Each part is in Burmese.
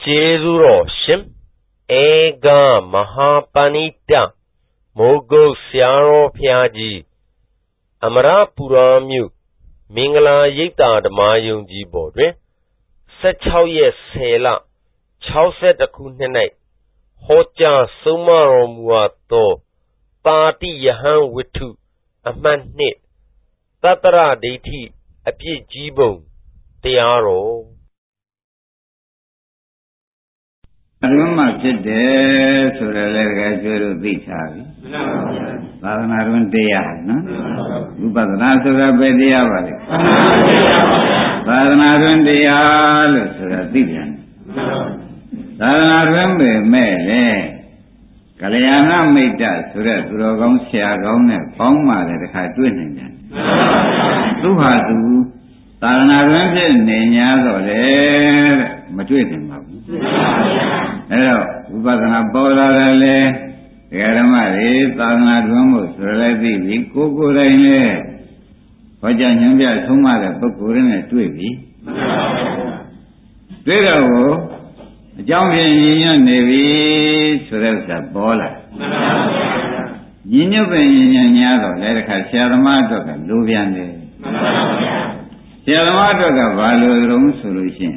ကျေးဇူးတော်ရှင်ဧကမဟာပဏိတမိုးကုတ်ဆရာတော်ဘုရားကြီးအမရပူရမြို့မင်္ဂလာရိပ်သာဓမ္မယုံကြည်ပေါ်တွင်16ရက်10လ62ခုနှစ်၌ဟောကြားဆုံးမတော်မူအပ်သောပါတိယဟန်ဝတ္ထုအမှတ်2တတ္တရဒိဋ္ဌိအပြည့်ကြီးပုံတရားတော်အရုံးမှဖြစ်တယ်ဆိုရလဲတကယ်ကျွလို့သိထားပြီသာသနာ့တွင်တရားနော်ဝိပဿနာဆိုတာပဲတရားပါလေသာသနာ့တွင်တရားလို့ဆိုတာသိပြန်သာသနာ့တွင်ပဲမဲ့လေကလျာဏမိတ်တဆိုတဲ့သူတော်ကောင်းဆရာကောင်းနဲ့ပေါင်းမှလည်းတခါတွေ့နိုင်တယ်သူဟာသူသာသနာ့တွင်ဖြစ်နေ냐တော့လေတဲ့မတွေ့နိုင်ပါဘူးအဲ့တော့ဝိပဿနာပေါ်လာတယ်လေဒကာဓမ္မတွေသာသနာ့တွင်မို့ဆိုရလဲသိပြီကိုယ်တိုင်လေဟောကြားညွှန်ပြဆုံးမတဲ့ပုဂ္ဂိုလ်တွေနဲ့တွေ့ပြီတွေ့တော့ကိုအကြောင်းဖြင့်ညင်ညွတ်နေပြီဆိုတဲ့ဥစ္စာပေါ်လာညင်ညွတ်ပင်ညင်ညွတ်냐တော့လေတခါဆရာသမားအတွက်ကလိုပြန်တယ်ဆရာသမားအတွက်ကဘာလို့တုံးဆိုလို့ရှိရင်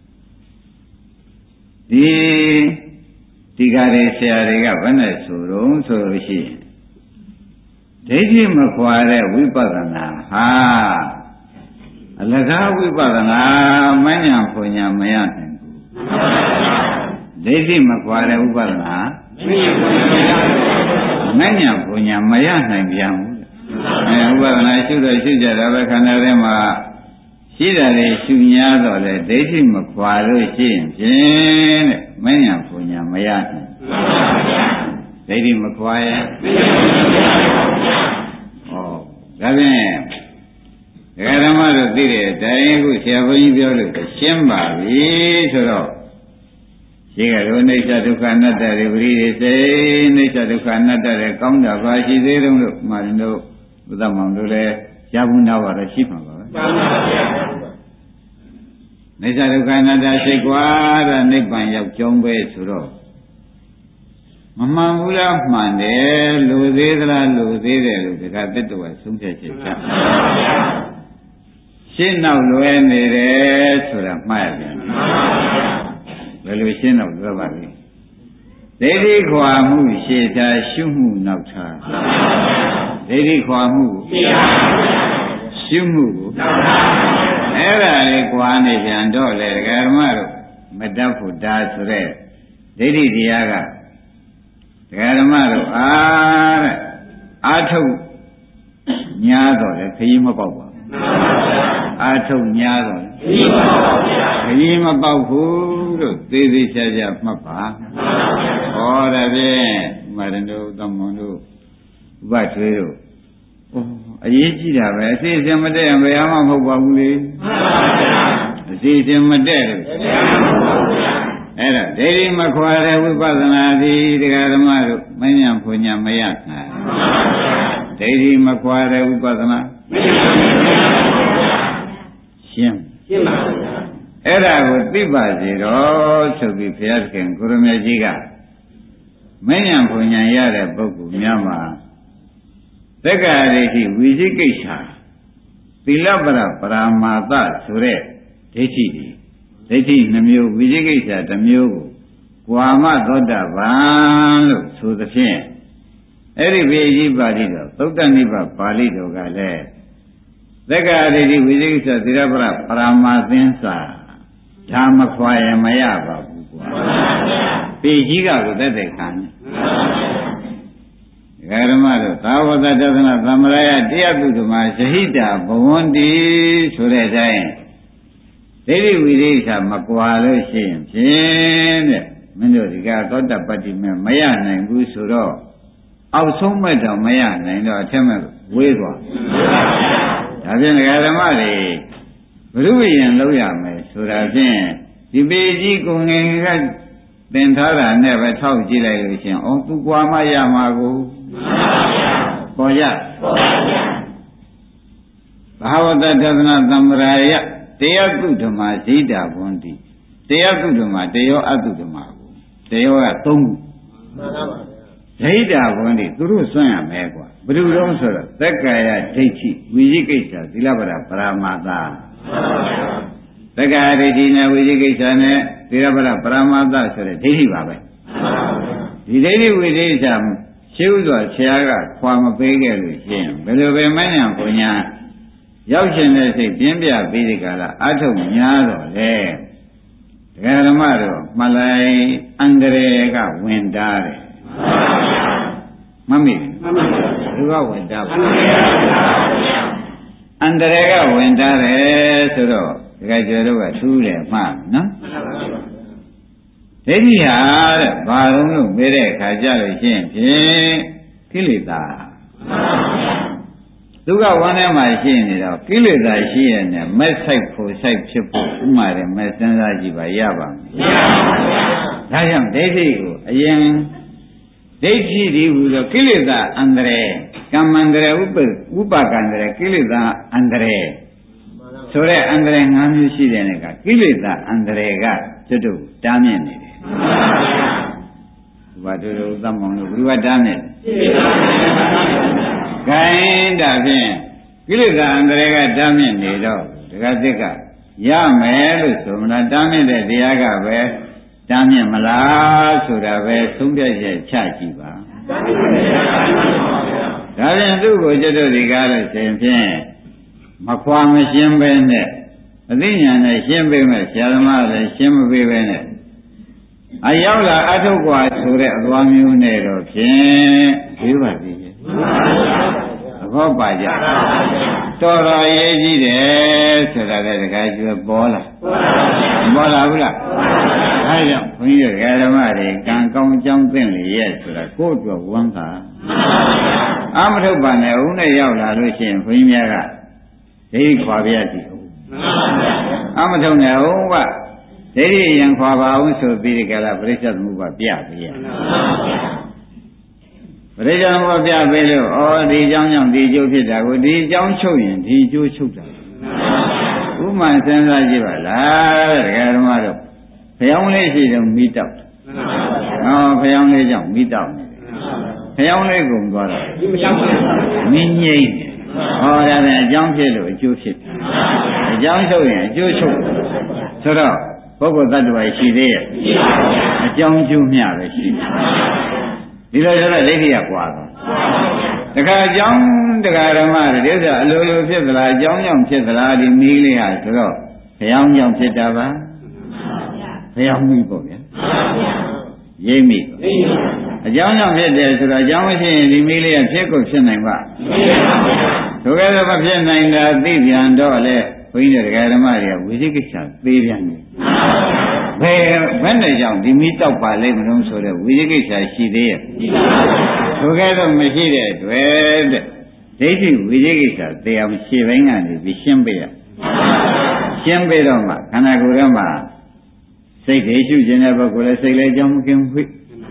ဒီကားတွေဆရာတွေကဘယ်နဲ့ဆိုတော့ဆိုလို့ရှိရင်ဒိဋ္ဌိမခွာတဲ့ဝိပဿနာဟာအလကားဝိပဿနာမဉ္ဇဉ်ဖွညာမရနိုင်ဘူးဒိဋ္ဌိမခွာတဲ့ဝိပဿနာမဉ္ဇဉ်ဖွညာမရနိုင်ပြန်ဘူးဝိပဿနာရှုတော့ရှုကြတာပဲခန္ဓာထဲမှာရှိတာလေရှု냐တော့လေဒိဋ္ဌိမခွာလို့ရှိရင်ဖြင့်တဲ့မဉ္ဇဉ်ဖွညာမရနိုင်ဒိဋ္ဌိမခွာရဲ့ဒါဖြင့်ဒကာဓမ္မတို့သိတဲ့အတိုင်းအခုဆရာဘုန်းကြီးပြောလို့ရှင်းပါပြီဆိုတော့ရှိကတော့အိဋ္ဌဒုက္ခအနတ္တတွေပရိသေစိအိဋ္ဌဒုက္ခအနတ္တတွေကောင်းတာပါရှိသေးတယ်လို့မှန်တို့ဘုဒ္ဓမောင်တို့လည်းရဘူးနာပါတော့ရှိမှာပါပဲမှန်ပါဗျာအိဋ္ဌဒုက္ခအနတ္တရှိကွာတဲ့နိဗ္ဗာန်ရောက်ကြောင်းပဲဆိုတော့မမှန်ဘူးလားမှန်တယ်လူသေးသလားလူသေးတယ်လို့တခါသတ္တဝါဆုံးဖြတ်ချက်ချရှင်းနောက်လွယ်နေတယ်ဆိုတာမှားရတယ်ဘယ်လိုရှင်းတော့ပြောပါလိမ့်ဒိဋ္ဌိခွာမှုရှေ့ထားရှုမှုနောက်ထားဒိဋ္ဌိခွာမှုရှုမှုကိုအဲ့ဒါလေးခွာနေပြန်တော့လေဒကာဓမ္မတို့မတတ်ဖို့ဒါဆိုတဲ့ဒိဋ္ဌိတရားကဒကာဓမ္မတို့တဲ့အာထုတ်냐တော့လေခရီးမပေါက်ပါဘူးအာထုတ်냐တော့လေခရီးမပေါက်ဘူးလို့သေးသေးချာချာမှတ်ပါဟောတယ်ဖြင့်မရဏတို့သမွန်တို့ဥပထွေးတို့အရေးကြီးတာပဲအစီအစဉ်မတည့်ရင်ဘယ်မှမဟုတ်ပါဘူးလေအစီအစဉ်မတည့်လို့အဲ့ဒါဒိဋ္ဌိမခွာတဲ့ဝိပဿနာသည်တရားဓမ္မတို့မဉ္ဇဉ်ဖွညာမရနိုင်ဒိဋ္ဌိမခွာတဲ့ဝိပဿနာရှင်းပါဗျာအဲ့ဒါကိုသိပါစေတော့ဆိုပြီးဘုရားသခင်ကိုရမေကြီးကမဉ္ဇဉ်ဖွညာရတဲ့ပုဂ္ဂိုလ်များမှာသက္ကာဒိဋ္ဌိဝိသိကိစ္စသီလပရပရာမာသဆိုတဲ့ဒိဋ္ဌိတွေဒိဋ္ဌိနှမျိုးဝိသိကိစ္စတစ်မျိုးကိုကွာမသောတာပန်လို့ဆိုသဖြင့်အဲ့ဒီဘေကြီးပါဠိတော်သုတ္တနိဗ္ဗာန်ပါဠိတော်ကလည်းသက္ကာဒိဋ္ဌိဝိသိကိစ္စသီလပရပရာမာသင်္စာဓမ္မခွာရမရပါဘူးကွာဘေကြီးကကိုသက်သက်ခံဓမ္မတို့သာဝတ္တသနာသမ္မရာယတရားပုဒ္ဓမာဇဟိတာဘဝန္တိဆိုတဲ့အတိုင်းဒိဋ္ဌိဝိသေသမကွာလို့ရှိရင်ဖြင့်တဲ့မင်းတို့ဒီကသောတပတ္တိမေမရနိုင်ဘူးဆိုတော့အောက်ဆုံးမဲ့တော့မရနိုင်တော့အထက်မဲ့ဝေးသွားဒါဖြင့်ဓမ္မတွေဘုရုဝိယံလောက်ရမယ်ဆိုတာဖြင့်ဒီပေကြီးကိုငယ်ကသင်ထားတာနဲ့ပဲထောက်ကြည့်လိုက်လို့ရှိရင်အော်သူကွာမှရမှာကိုပေါ်ရဘာဝတ္တသနာသမ္မရာယတရားကုဓမ္မဇိတာဘွန်တိတရားကုသမတရားအကုသမကိုတရားက3ခုမှန်ပါပါဒိဋ္ဌာဘုံတွေသူတို့စွန့်ရမယ်ကွာဘယ်လိုတော့ဆိုတော့သက္ကာယဒိဋ္ဌိဝိသိကိစ္စသီလပဒပရမတ္တသက္ကာယဒိဋ္ဌိနဲ့ဝိသိကိစ္စနဲ့သီလပဒပရမတ္တဆိုတဲ့ဒိဋ္ဌိပါပဲဒီဒိဋ္ဌိဝိသိကိစ္စရှင်းဥစွာဆရာကခွာမပေးခဲ့လို့ရှင်းဘယ်လိုပဲမဉ္ဇဉ်ဘုံညာရောက်ရှင်တဲ့စိတ်ပြင်းပြပြီးဒီကလာအထုတ်များတော့လေဒကာဓမ္မတို့မှလိုက်အန္တရာယ်ကဝင်တာတယ်မမေ့ဘူးဘုရားဝင်တာပါအန္တရာယ်ကဝင်တာတယ်ဆိုတော့ဒကာကျော်တို့ကထူးတယ်မှန်နော်ဒိဋ္ဌိဟာတဲ့ဘာလို့မေးတဲ့အခါကြလို့ရှိရင်ဖြင့်ကိလေသာဒုက္ခဝမ်းထဲမှာရှိနေတော့ကိလေသာရှိရတဲ့မက်ဆိုင်ဖို့ဆိုင်ဖြစ်ဖို့ဥမာတယ်မက်စဉ်းစားကြည့်ပါရပါမယ်ဒါကြောင့်ဒိဋ္ဌိကိုအရင်ဒိဋ္ဌိဒီဟူသောကိလေသာအန္တရာယ်ကမ္မန္တရာယ်ဥပကန္တရာယ်ကိလေသာအန္တရာယ်ဆိုတဲ့အန္တရာယ်၅မျိုးရှိတဲ့နဲ့ကကိလေသာအန္တရာယ်ကကျွတ်တို့တားမြစ်နေတယ်ဘုရားတို့သတ်မောင်တို့ဘုရားတားမြစ်ခိုင်းတာဖြင့်ကိလေသာအန္တရာယ်ကတားမြစ်နေတော့ဒကာသစ်ကရမယ်လို့ဆိုမလားတားမြစ်တဲ့တရားကပဲတားမြစ်မလားဆိုတာပဲသုံးပြချက်ချကြည့်ပါဒါပြန်သူ့ကိုကျွတ်တို့ဒီကားလို့ဆိုရင်ဖြင့်မခွာမရှင်းပဲနဲ့အသိဉာဏ်နဲ့ရှင်းပေးမယ်ဆရာသမားလည်းရှင်းမပေးပဲနဲ့အရောက်လာအထုတ်กว่าဆိုတဲ့အသွားမျိုးနဲ့တော့ဖြင့်ပြီးပါသေးရဲ့သဘောပါကြတော်တော်ရေးကြည့်တယ်ဆိုတာလည်းတခါကျွယ်ပေါ်လာပေါ်လာဘူးလားအဲကြောင့်ဘုန်းကြီးတို့ဓမ္မတွေကံကောင်းကြောင်းသိလေရဲ့ဆိုတာကိုယ့်အတွက်ဝမ်းသာအမထုတ်ပါနဲ့ဦးနဲ့ရောက်လာလို့ရှိရင်ဘုန်းကြီးများကဒိဋ္ဌိခွာပြရစီအမထုံနဲ့ဟုတ်ကဒိဋ္ဌိရင်ခွာပါအောင်ဆိုပြီးဒီကလာပရိစ္ဆေသမုပ္ပါပြပေးရပရိစ္ဆေသမုပ္ပါပြပေးလို့ဩဒီအကြောင်းကြောင့်ဒီအကျိုးဖြစ်တာကိုဒီအကြောင်းချုပ်ရင်ဒီအကျိုးချုပ်တာဥမှန်စဉ်းစားကြည့်ပါလားဒကာဓမ္မတို့ဖျောင်းလေးရှိတော့မိတောက်ဟောဖျောင်းလေးကြောင့်မိတောက်နေဖျောင်းလေးကုန်သွားတော့မင်းငိမ့်နေဟောဒါနဲ့အကြောင်းဖြစ်လို့အကျိုးဖြစ်အကြောင်းချုပ်ရင်အကျိုးချုပ်ဆိုတော့ပုဂ္ဂိုလ်တ attva ရှိသေးရဲ့အကြောင်းကျိုးမျှပဲရှိဒီလိုဆိုတော့ဒိဋ္ဌိကကွာသွားတခါအကြောင်းတခါဓမ္မတွေဒီဥစ္စာအလိုလိုဖြစ်သလားအကြောင်းကြောင့်ဖြစ်သလားဒီမီးလေးဟာဆိုတော့ဘုရားကြောင့်ဖြစ်တာပါဘုရားမီးပေါ့ဗျာရိပ်မိအကြောင်းကြောင့်ဖြစ်တယ်ဆိုတော့အကြောင်းမရှိရင်ဒီမီးလေးကဖြစ်ကိုဖြစ်နိုင်ပါဆိုကြတော့မဖြစ်နိုင်တာသိပြန်တော့လေဘုန်းကြီးတို့ဓမ္မတွေကဝိသိကိစ္စသေးပြန်တယ်ဘယ်နဲ့ကြောင့်ဒီမီးတောက်ပါလိမ့်မလို့ဆိုတော့ဝိသိကိစ္စရှိသေးရဲ့ဆိုကြတော့မရှိတဲ့တွေ့တဲ့ဒိဋ္ဌိဝိသိကိစ္စသေအောင်ရှင်းပိုင်းကနေပြီးရှင်းပေးရရှင်းပေးတော့မှခန္ဓာကိုယ်ထဲမှာစိတ်တွေရှုခြင်းတဲ့ပုဂ္ဂိုလ်လည်းစိတ်လည်းကြောင်းမကင်ဘူး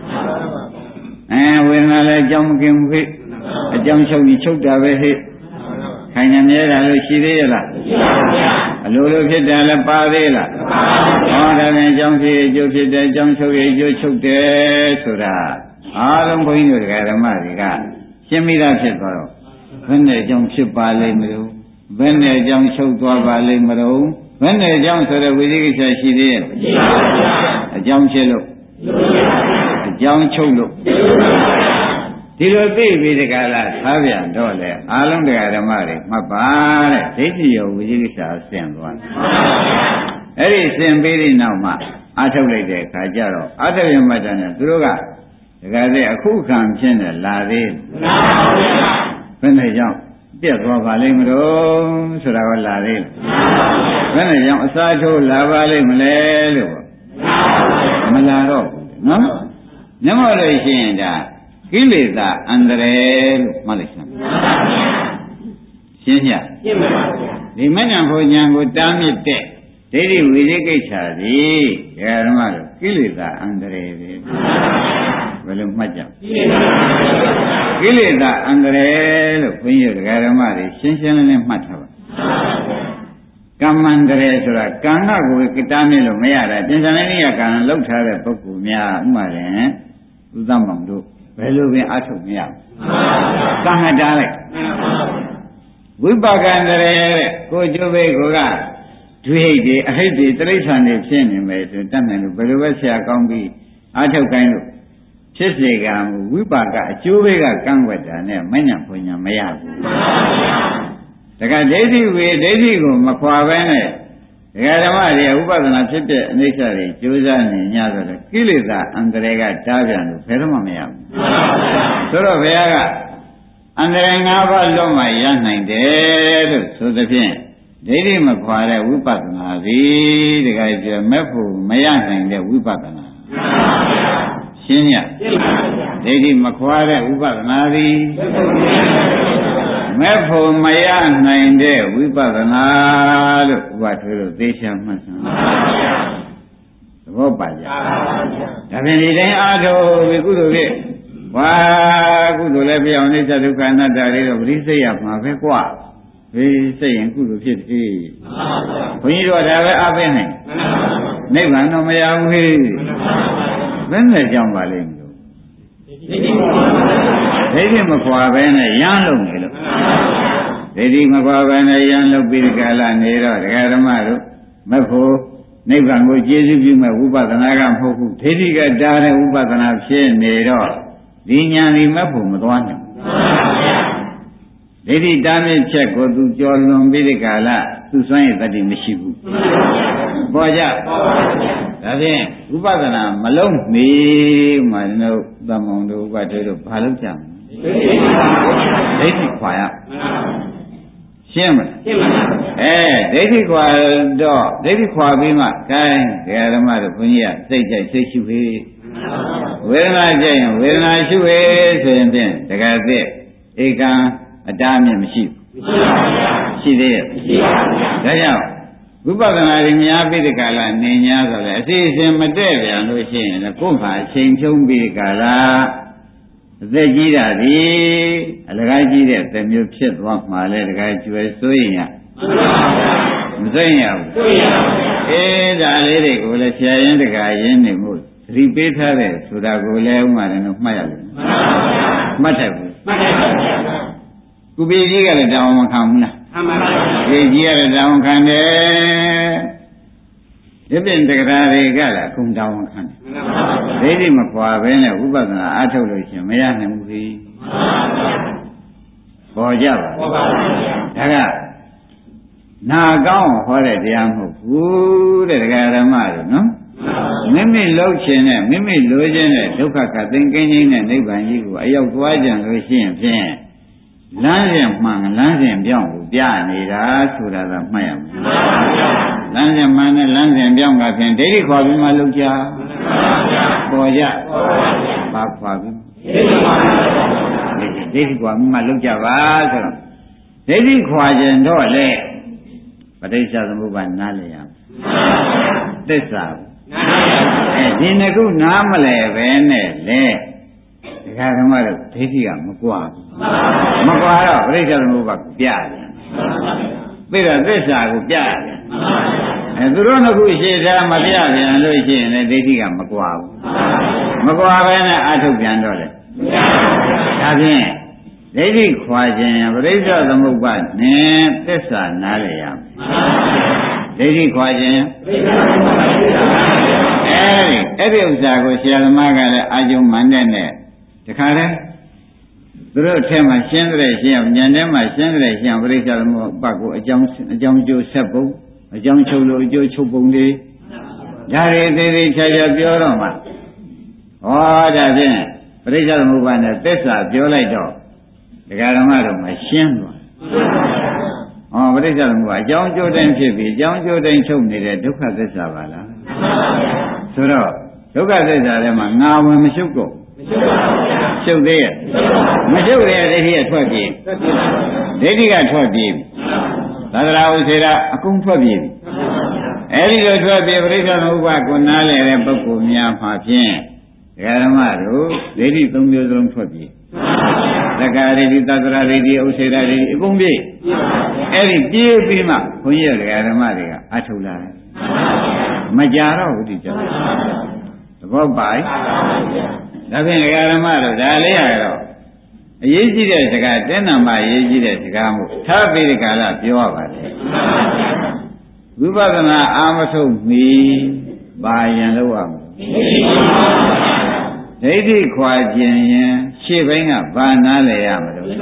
ဝေဒနာလည်းကြောင်းမကင်ဘူးအကြောင်းချုပ်ပြီးချုပ်တာပဲဟဲ့ခိုင်နေမြဲတာလို့ရှိသေးရလားရှိပါဗျာအလိုလိုဖြစ်တယ်လည်းပါသေးလားပါပါဟောဒါနဲ့အကြောင်းဖြစ်အကျိုးဖြစ်တယ်အကြောင်းချုပ်ရအကျိုးချုပ်တယ်ဆိုတာအားလုံးဘုန်းကြီးတို့ဓမ္မတွေကရှင်းပြီးသားဖြစ်သွားတော့ဘယ်နဲ့အကြောင်းဖြစ်ပါလိမ့်မလို့ဘယ်နဲ့အကြောင်းချုပ်သွားပါလိမ့်မလို့ဘယ်နဲ့အကြောင်းဆိုတဲ့ဝိသိကိစ္စရှိသေးရဲ့ရှိပါဗျာအကြောင်းဖြစ်လို့အကြောင်းချုပ်လို့ဒီလိုသိပြီးဒီကလာသားပြန်တော့လေအားလုံးတရားဓမ္မတွေမှတ်ပါတဲ့ဒိဋ္ဌိရောဝိသိကိစ္စဆင်သွားအဲ့ဒီဆင်ပြီးတဲ့နောက်မှာအထုတ်လိုက်တဲ့အခါကျတော့အထုတ်ရမှတ်တယ်သူတို့ကဒီကနေ့အခုခံဖြစ်နေလာသေးလားဘယ်နဲ့ကြောင့်ပြက်သွားပါလိမ့်မလို့ဆိုတာကလာသေးလားဘယ်နဲ့ကြောင့်အစားထိုးလာပါလိမ့်မလဲလို့မလာတော့ဘူးနော်ညမလို့ရှိရင်ဒါကိလေသာအန္တရာယ်လို့မှတ်လိုက်စမ်းရှင်းညရှင်းပါပါဒီမဉ္ဇဉ်ဘုံဉာဏ်ကိုတားမြစ်တဲ့ဒိဋ္ဌိဝိသိကိစ္စသည်ဓမ္မတို့ကိလေသာအန္တရာယ်ပဲဘယ်လိုမှတ်ကြကိလေသာအန္တရာယ်လို့ဘုန်းကြီးဓမ္မတွေရှင်းရှင်းလင်းလင်းမှတ်ထားပါကမ္မန္တရေဆိုတာကံကကိုကတားမြစ်လို့မရတာပြင်စံလေးကကံလောက်ထားတဲ့ပုဂ္ဂိုလ်များဥမာရင်ဥသမောင်တို့ဘယ်လိုပင်အထုတ်မရဘူးကံဟတားလိုက်ဝိပါကန္တရေတဲ့ကိုကျိုးဘေးကိုကဒွိဟိတ်တွေအဟိတ်တွေတိရစ္ဆာန်တွေဖြစ်နေမယ်ဆိုတတ်နိုင်လို့ဘယ်လိုပဲဆရာကောင်းပြီးအထုတ်ကိုင်းလို့ဖြစ်စေကံဝိပါကအကျိုးဘေးကကံွက်တာနဲ့မညံဖွညာမရဘူးတခါဒိဋ္ဌိဝေဒိဋ္ဌိကိုမခွာဘဲနဲ့ဒကာဓမ္မတွေဥပဒနာဖြစ်တဲ့အနိစ္စတွေကြိုးစားနေညဆိုတော့ကိလေသာအန္တရာယ်ကတားပြန်လို့ဘယ်တော့မှမရဘူးဆိုတော့ဘုရားကအန္တရာယ်၅ပါးလွတ်မှရနိုင်တယ်လို့ဆိုသဖြင့်ဒိဋ္ဌိမခွာတဲ့ဝိပဿနာသည်တခါကျမဲ့ဖို့မရနိုင်တဲ့ဝိပဿနာရှင်းရဒိဋ္ဌိမခွာတဲ့ဝိပဿနာသည်မဲ့ဖို့မရနိုင်တဲ့ဝိပဿနာလို့ဥပထွေးလို့သေချာမှတ်စမ်းသဘောပါကြဒါဖြင့်ဒီတိုင်းအားထုတ်ပြီးကုသိုလ်ဖြစ်ဝါကုသိုလ်လည်းပြောင်းနေသဒုက္ခအနတ္တလေးတော့ပရိစိတ်ရမှာပဲကွာဘေးစိတ်ရင်ကုသိုလ်ဖြစ်သေးဘုန်းကြီးတို့ဒါပဲအားပေးနိုင်နိဗ္ဗာန်တော့မရဘူးဟေ့ဘယ်နဲ့ကြောင်းပါလိမ့်မလို့ဒိဋ္ဌိမခွာပဲနဲ့ရမ်းလုံးနေလို့ဒိဋ္ဌိမခွာပဲနဲ့ရမ်းလုံးပြီးဒီကလာနေတော့ဒကာဓမ္မတို့မဖို့နိဗ္ဗာန်ကိုကျေစုပြုမဲ့ဝိပဿနာကမဟုတ်ဘူးဒိဋ္ဌိကတားတဲ့ဝိပဿနာဖြစ်နေတော့ဒီညာဒီမဖို့မသွားနိုင်ဒိဋ္ဌိတားမြစ်ချက်ကိုသူကြော်လွန်ပြီးဒီကလာသူစွမ်းရည်တတ္တိမရှိဘူးပေါ်ကြဒါဖြင့်ဥပဒနာမလုံးမီမှတို့သမုံတို့ဥပဒေတို့ဘာလို့ကြမလဲဒိဋ္ဌိခွာရရှင်းမလားရှင်းပါပြီဒိဋ္ဌိခွာတော့ဒိဋ္ဌိခွာပြီးမှကိုင်းဒကာဓမ္မတို့ဘုန်းကြီးကစိတ်ကြိုက်စိတ်ရှုဟေးဝေဒနာကြိုက်ရင်ဝေဒနာရှုဟေးဆိုရင်ဖြင့်ဒကာသစ်ဧကံအတားမြင့်မရှိဘူးရှိသေးရဲ့ရှိပါဘူးဒါကြောင့်ဝိပဿနာရင်များပြီးဒီကလာနေ냐ဆိုလဲအစီအစဉ်မတည့်ပြန်လို့ရှိရင်လည်းကိုယ်ခါအချိန်ဖြုံးပြီးဒီကလာအသက်ကြီးတာဒီအလကားကြီးတဲ့တမျိုးဖြစ်သွားမှလည်းတကယ်ကျွယ်စိုးရင်ရမစိုးရင်ရဘူးစိုးရင်ရပါဘူးဒါလေးတွေကိုလည်းဆရာရင်းတကာရင်းနေမှုသတိပေးထားတယ်ဆိုတာကိုလည်းဥမာတယ်လို့မှတ်ရလိမ့်မယ်မှတ်တယ်ဘူးမှတ်တယ်ပါဗျာကုပိကြီးကလည်းတောင်းမခံဘူးလားမှန်ပါပါကုပိကြီးကလည်းတောင်းခံတယ်ဒီပြင်တက္ကရာတွေကလည်းအကုန်တောင်းခံတယ်မှန်ပါပါဒိဋ္ဌိမခွာဘဲနဲ့ဝိပဿနာအားထုတ်လို့ရှင်မရနိုင်ဘူးခေပေါ်ကြပါပေါ်ပါဗျာဒါကနာကောင်းဟောတဲ့တရားမဟုတ်ဘူးတဲ့တရားဓမ္မတွေနော်မိမိလှုပ်ခြင်းနဲ့မိမိလိုခြင်းနဲ့ဒုက္ခကသိင်ကင်းခြင်းနဲ့နိဗ္ဗာန်ကြီးကိုအရောက်သွားကြလို့ရှိရင်ဖြင့်လမ်းစဉ်မှန်လမ်းစဉ်ပြောင်းကိုပြနေတာဆိုတာကမှတ်ရမယ်လမ်းစဉ်မှန်နဲ့လမ်းစဉ်ပြောင်းကဖြင့်ဒိဋ္ဌိခွာပြီးမှလှုပ်ကြပေါ်ကြဘာခွာပြီးဒိဋ္ဌိခွာပြီးမှလှုပ်ကြပါဆိုတော့ဒိဋ္ဌိခွာခြင်းတော့လေပဋိစ္စသမုပ္ပါနားလည်ရမယ်သစ္စာဒီနှစ်ခုနားမလဲပဲနဲ့လေဒကာဓမ္မတို့ဒိဋ္ဌိကမကွာမကွာတော့ပဋိစ္စသမုပ္ပါပြတယ်ပြီးတော့သစ္စာကိုပြတယ်သူတို့နှစ်ခုရှင်းထားမပြပြန်လို့ရှိရင်လည်းဒိဋ္ဌိကမကွာဘူးမကွာပဲနဲ့အထုတ်ပြန်တော့လေဒါဖြင့်ဒိဋ္ဌိခွာခြင်းပဋိစ္စသမုပ္ပါနဲ့သစ္စာနားလည်ရမယ်ဒိဋ္ဌိခွာခြင်းအဲ့ဒီဥစ္စာကိုဆရာသမားကလည်းအာယုံမှန်တဲ့နဲ့တခါတည်းသူတို့အထက်မှာရှင်းတဲ့ရှင်းအောင်ဉာဏ်ထဲမှာရှင်းတဲ့ရှင်းအောင်ပရိစ္ဆေသမုပ္ပါကိုအကြောင်းကျိုးဆက်ပုံအကြောင်းချုပ်လို့အကျိုးချုပ်ပုံတွေဒါတွေသေးသေးချာချာပြောတော့မှဟောဒါဖြင့်ပရိစ္ဆေသမုပ္ပါနဲ့သစ္စာပြောလိုက်တော့ဒကာဓမ္မတို့မှရှင်းသွားပရိစ္ဆေသမုပ္ပါအကြောင်းကျိုးတိုင်းဖြစ်ပြီးအကြောင်းကျိုးတိုင်းချုပ်နေတဲ့ဒုက္ခသစ္စာပါလားဆိုတော့ဒုက္ခသစ္စာထဲမှာငါဝင်မရှုပ်တော့ရှုပ်သေးရဲ့မရှုပ်တဲ့ဒိဋ္ဌိကထွက်ပြေးဒိဋ္ဌိကထွက်ပြေးသဒ္ဒရာဥစေရာအကုန်ထွက်ပြေးအဲဒီလိုထွက်ပြေးပရိစ္ဆေသမုပ္ပါကိုနားလည်တဲ့ပုဂ္ဂိုလ်များမှာဖြင့်ဓမ္မတို့ဒိဋ္ဌိ၃မျိုးစလုံးထွက်ပြေးသက္ကာရိတိသတ္တရာရိတိဥစေရာရိတိအကုန်ပြည့်အဲ့ဒီပြည့်ပြီးမှဘုန်းကြီးတို့ဓမ္မတွေကအထုတ်လာတယ်မကြတော့ဘူးဒီကြောင့်သဘောပါ့ဒါဖြင့်ဓမ္မတို့ဒါလေးရတော့အရေးကြီးတဲ့စကားတင်းနာမှအရေးကြီးတဲ့စကားမို့ထားပြီးဒီကာလပြောရပါတယ်ဝိပဿနာအာမထုတ်မီဘာယံလို့ရမလဲဒိဋ္ဌိခွာခြင်းရင်ရှေ့ဘင်းကဘာနားလဲရမလို့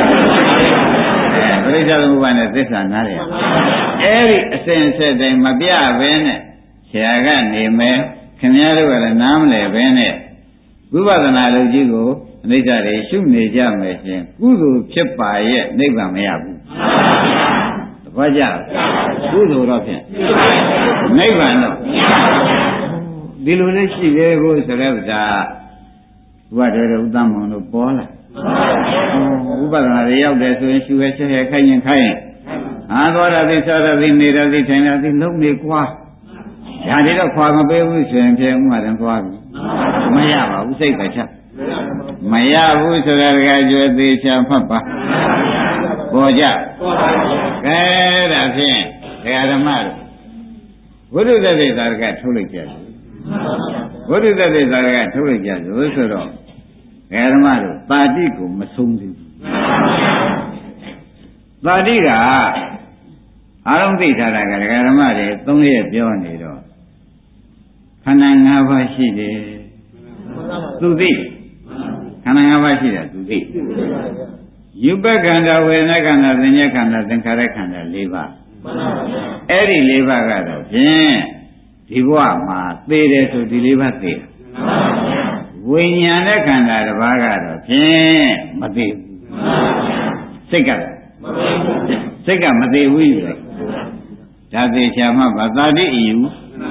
ပရိစ္ဆေသမုပ္ပါဒ်နဲ့သစ္စာနားလဲရအဲ့ဒီအစဉ်အဆက်တိုင်းမပြဘဲနဲ့ဆရာကနေမယ်ခင်ဗျားတို့ကလည်းနားမလဲဘဲနဲ့ဝိပဿနာလုပ်ကြီးကိုအနိစ္စတွေရှုနေကြမယ်ရှင်ကုသိုလ်ဖြစ်ပါရဲ့နိဗ္ဗာန်မရဘူးတပည့်ကြကုသိုလ်တော့ဖြင့်နိဗ္ဗာန်တော့ဒီလိုလေးရှိသေးကိုဆိုတဲ့ဥစ္စာဘုရားတော်ဥဒ္ဒမုံတို့ပေါ်လာဥပဒနာတွေရောက်တယ်ဆိုရင်ရှုရဲချက်ရဲခိုင်းရင်ခိုင်းရင်အာသောရသိသောရသိနေရသိထိုင်ရသိလုံးနေကွာဒါတွေတော့ခွာမပေးဘူးဆိုရင်ဖြင့်ဥမာတန်သွားပြီမရပါဘူးစိတ်ပဲချက်မရဘူးဆိုတာကကြွယ်သေးချာမှတ်ပါပေါ်ကြကဲဒါဖြင့်ဓမ္မတို့ဝိသုဒ္ဓသေသာရကထုတ်လိုက်ကြတယ်ဝိသုဒ္ဓသေသာရကထုတ်လိုက်ကြဆိုဆိုတော့ဓမ္မတို့ပါဠိကိုမဆုံးသေးဘူးပါဠိကအားလုံးသိထားတာကဓမ္မတွေ၃ရက်ပြောနေတော့ခန္ဓာ၅ပါးရှိတယ်သူသိခန္ဓာ၅ပါးရှိတယ်သူသိယူပခန္ဓာဝေဒနာခန္ဓာသင်္ညေခန္ဓာသင်္ခါရခန္ဓာ၄ပါးအဲ့ဒီ၄ပါးကတော့ဖြင့်ဒီဘဝမှာသိတယ်ဆိုဒီ၄ပါးသိတယ်ဝိညာဉ်နဲ့ခန္ဓာတစ်ပါးကတော့ဖြင့်မသိဘူးစိတ်ကမသိဘူးလေဒါသိချာမှဗသာတိအယူ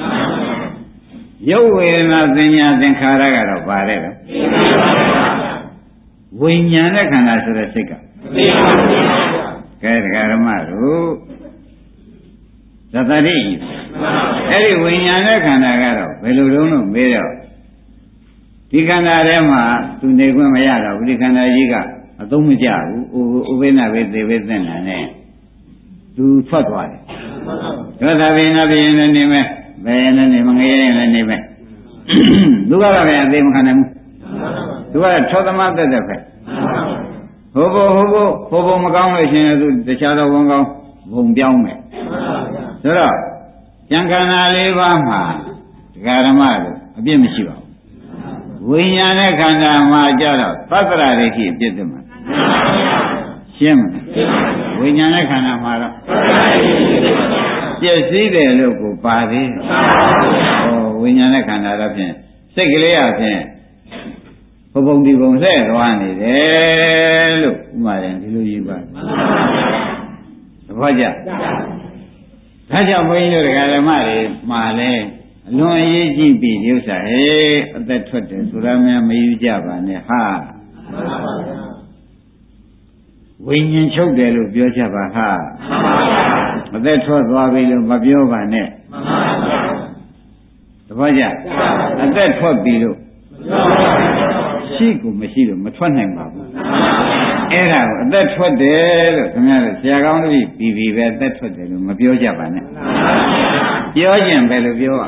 ရုပ်ဝေဒနာသင်ညာသင်္ခါရကတော့ပါတယ်ပဲဝိညာဉ်နဲ့ခန္ဓာဆိုတဲ့စိတ်ကသိပါဘူးကဲတရားဓမ္မတို့သတ္တရိအဲ့ဒီဝိညာဉ်နဲ့ခန္ဓာကတော့ဘယ်လိုလုံးလို့မေးတော့ဒီခန္ဓာထဲမှာသူနေခွင့်မရတော့ဘူးဒီခန္ဓာကြီးကအသုံးမကျဘူးဥပိ္ပနာဝေသေဝေသင်္နာနဲ့သူထွက်သွားတယ်သောတာပင်နာပြင်နဲ့နေမယ်ဘယ်နဲ့နေမငရဲနဲ့နေမယ်သူကတော့ပဲအသေးမခံနိုင်ဘူးသူကထောသမသက်သက်ပဲဟိုဘုံမကောင်းလို့ရှင်သူတခြားသောဝန်ကောင်းဘုံပြောင်းမယ်ဆိုတော့ဉာဏ်ခန္ဓာ၄ပါးမှာဒကာဓမ္မတို့အပြစ်မရှိပါဘူးဝိညာဉ်နဲ့ခန္ဓာမှာကြတော့သတ္တရာတွေရှိအပြစ်တည်းမှာရှင်းမလားဝိညာဉ်နဲ့ခန္ဓာမှာတော့ပြည့်စည်တယ်လို့ကိုပါသေးဝိညာဉ်နဲ့ခန္ဓာတော့ဖြင့်စိတ်ကလေးအဖြစ်ဘုံဒီဘုံဆက်သွားနေတယ်လို့ဥမာရင်ဒီလိုယူပါသဘောကျဒါကြောင့်ဘုန်းကြီးတို့ဓမ္မတွေမှာလဲအလွန်အရေးကြီးပြီဒီဥစ္စာဟဲ့အသက်ထွက်တယ်ဆိုတာများမယူကြပါနဲ့ဟာဝိညာဉ်ချုပ်တယ်လို့ပြောကြပါဟာအသက်ထွက်သွားပြီလို့မပြောပါနဲ့သဘောကျအသက်ထွက်ပြီလို့ရှိကိုမရှိလို့မထွက်နိုင်ပါဘူးအဲ့ဒါကိုအသက်ထွက်တယ်လို့ခင်ဗျားတို့ဆရာကောင်းတို့ပြီးပဲအသက်ထွက်တယ်လို့မပြောကြပါနဲ့ပြောခြင်းပဲလို့ပြောရ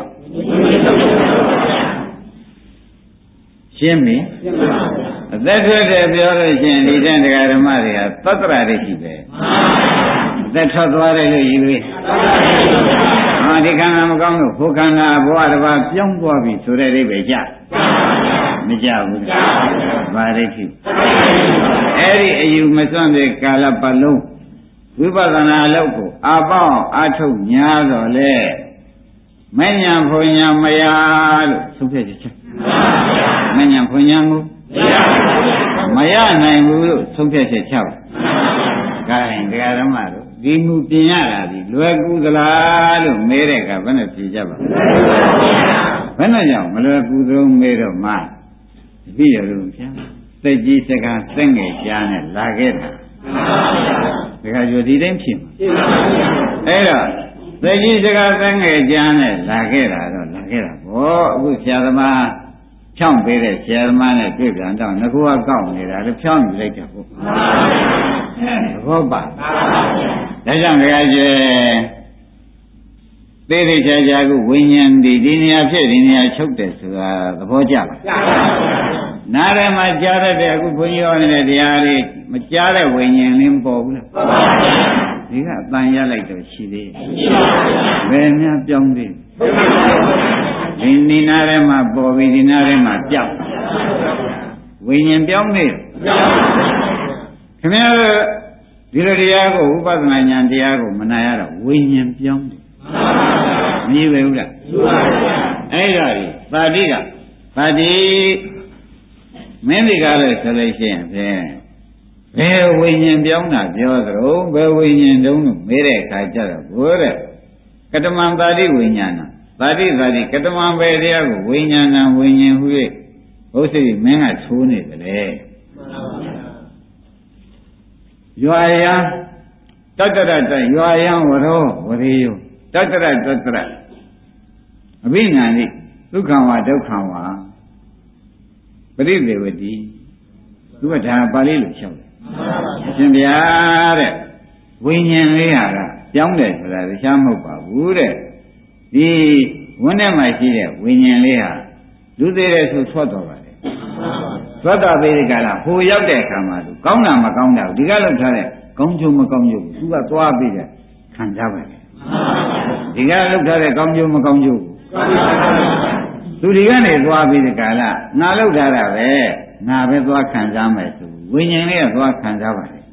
ရှင်းပြီအသက်ထွက်တယ်ပြောလို့ရှိရင်ဒီတဲ့ဒကာဓမ္မတွေကသတ္တရာတွေရှိပဲအသက်ထွက်သွားတယ်လို့ယူပြီးဒီခန္ဓာမကောင်းလို့ဘုခန္ဓာဘဝတစ်ပါးပြောင်းသွားပြီဆိုတဲ့အိဗယ်ကြမကြဘူးဗာရိတိအဲ့ဒီအယူမစွန့်တဲ့ကာလပတ်လုံးဝိပဿနာအလုပ်ကိုအပေါင်းအထုတ်ညာတော့လေမဉ္ဇဉ်ဘုံညာမရလို့သုံးဖြတ်ချက်မဉ္ဇဉ်ဘုံညာကိုမရနိုင်ဘူးလို့သုံးဖြတ်ချက်ချပါကဲတရားဓမ္မတို့ဒီမူပြင်ရတာဒီလွယ်ကူသလားလို့မေးတဲ့ကဘယ်နဲ့ဖြေကြပါဘယ်နဲ့ကြောင့်မလွယ်ကူသုံးမေးတော့မှဒီရလို့ဗျာသက်ကြီးစကားသက်ငယ်ကြားနဲ့လာခဲ့တာဒါကကြွဒီတိုင်းဖြစ်မှာအဲ့တော့သက်ကြီးစကားသက်ငယ်ကြားနဲ့လာခဲ့တာတော့လာခဲ့တာဗောအခုဆရာသမားဖြောင်းပေးတဲ့ဆရာသမားနဲ့တွေ့ပြန်တော့ငါကကောက်နေတာလည်းဖြောင်းယူလိုက်တယ်ဟုတ်သဘောပါဒါကြောင့်ကြွယ်သေးသေးချာချာကဝိညာဉ်ဒီနေရာဖြစ်ဒီနေရာချုပ်တယ်ဆိုတာသဘောကျပါနားထဲမှာကြားရတဲ့အခုဘုန်းကြီးဟောနေတဲ့တရားလေးမကြားတဲ့ဝိညာဉ်လေးမပေါ်ဘူးလားဒီကအတန်ရလိုက်တော့ရှိသေးဘယ်များပြောင်းသေးဒီနားထဲမှာပေါ်ပြီးဒီနားထဲမှာပြောင်းဝိညာဉ်ပြောင်းနေခင်ဗျားတို့ဒီလိုတရားကိုဥပဒနာဉာဏ်တရားကိုမနာရတော့ဝိညာဉ်ပြောင်းတယ်မကြီးပဲဘူးလားအဲ့ဒါကြီးပါဠိကပါဠိမင်းဒီကားလို့ဆိုလို့ရှိရင်ဖြင့်ဘယ်ဝိညာဉ်ပြောင်းတာပြောသလိုဘယ်ဝိညာဉ်တုံးလို့မေးတဲ့အခါကျတော့ဘိုးတဲ့ကတမံပါဠိဝိညာဏပါဠိကတမံပဲတရားကိုဝိညာဏဝိညာဉ်ဟူ၍ဘုရားမင်းကသိုးနေတယ်ရွာယံတတ္တရတရွာယံဝရောဝရေယတတ္တရအဘိညာဉ်ဒုက္ခဝဒုက္ခဝပရိသေဝတိသူကဒါပါဠိလိုလျှောက်တယ်အရှင်ဗျာတဲ့ဝိညာဉ်လေးဟာကပြောင်းတယ်ဆိုတာတရားမဟုတ်ပါဘူးတဲ့ဒီဝန်းထဲမှာရှိတဲ့ဝိညာဉ်လေးဟာလူသေးတဲ့ဆိုထွက်တော်ပါတယ်ထွက်တော်ပြီးဒီကလာဟိုရောက်တဲ့အခါမှာသူကောင်းတာမကောင်းတာဒီကလောက်ထားတဲ့ကောင်းကျိုးမကောင်းကျိုးသူကသွားပြီးတဲ့ခံကြပါတယ်ဒီကလောက်ထားတဲ့ကောင်းကျိုးမကောင်းကျိုးသူဒီကနေသွားပြီးဒီကလာငါလောက်ထားတာပဲငါပဲသွားခံစားမယ်ဆိုဝိညာဉ်လေးကသွားခံစားပါတယ်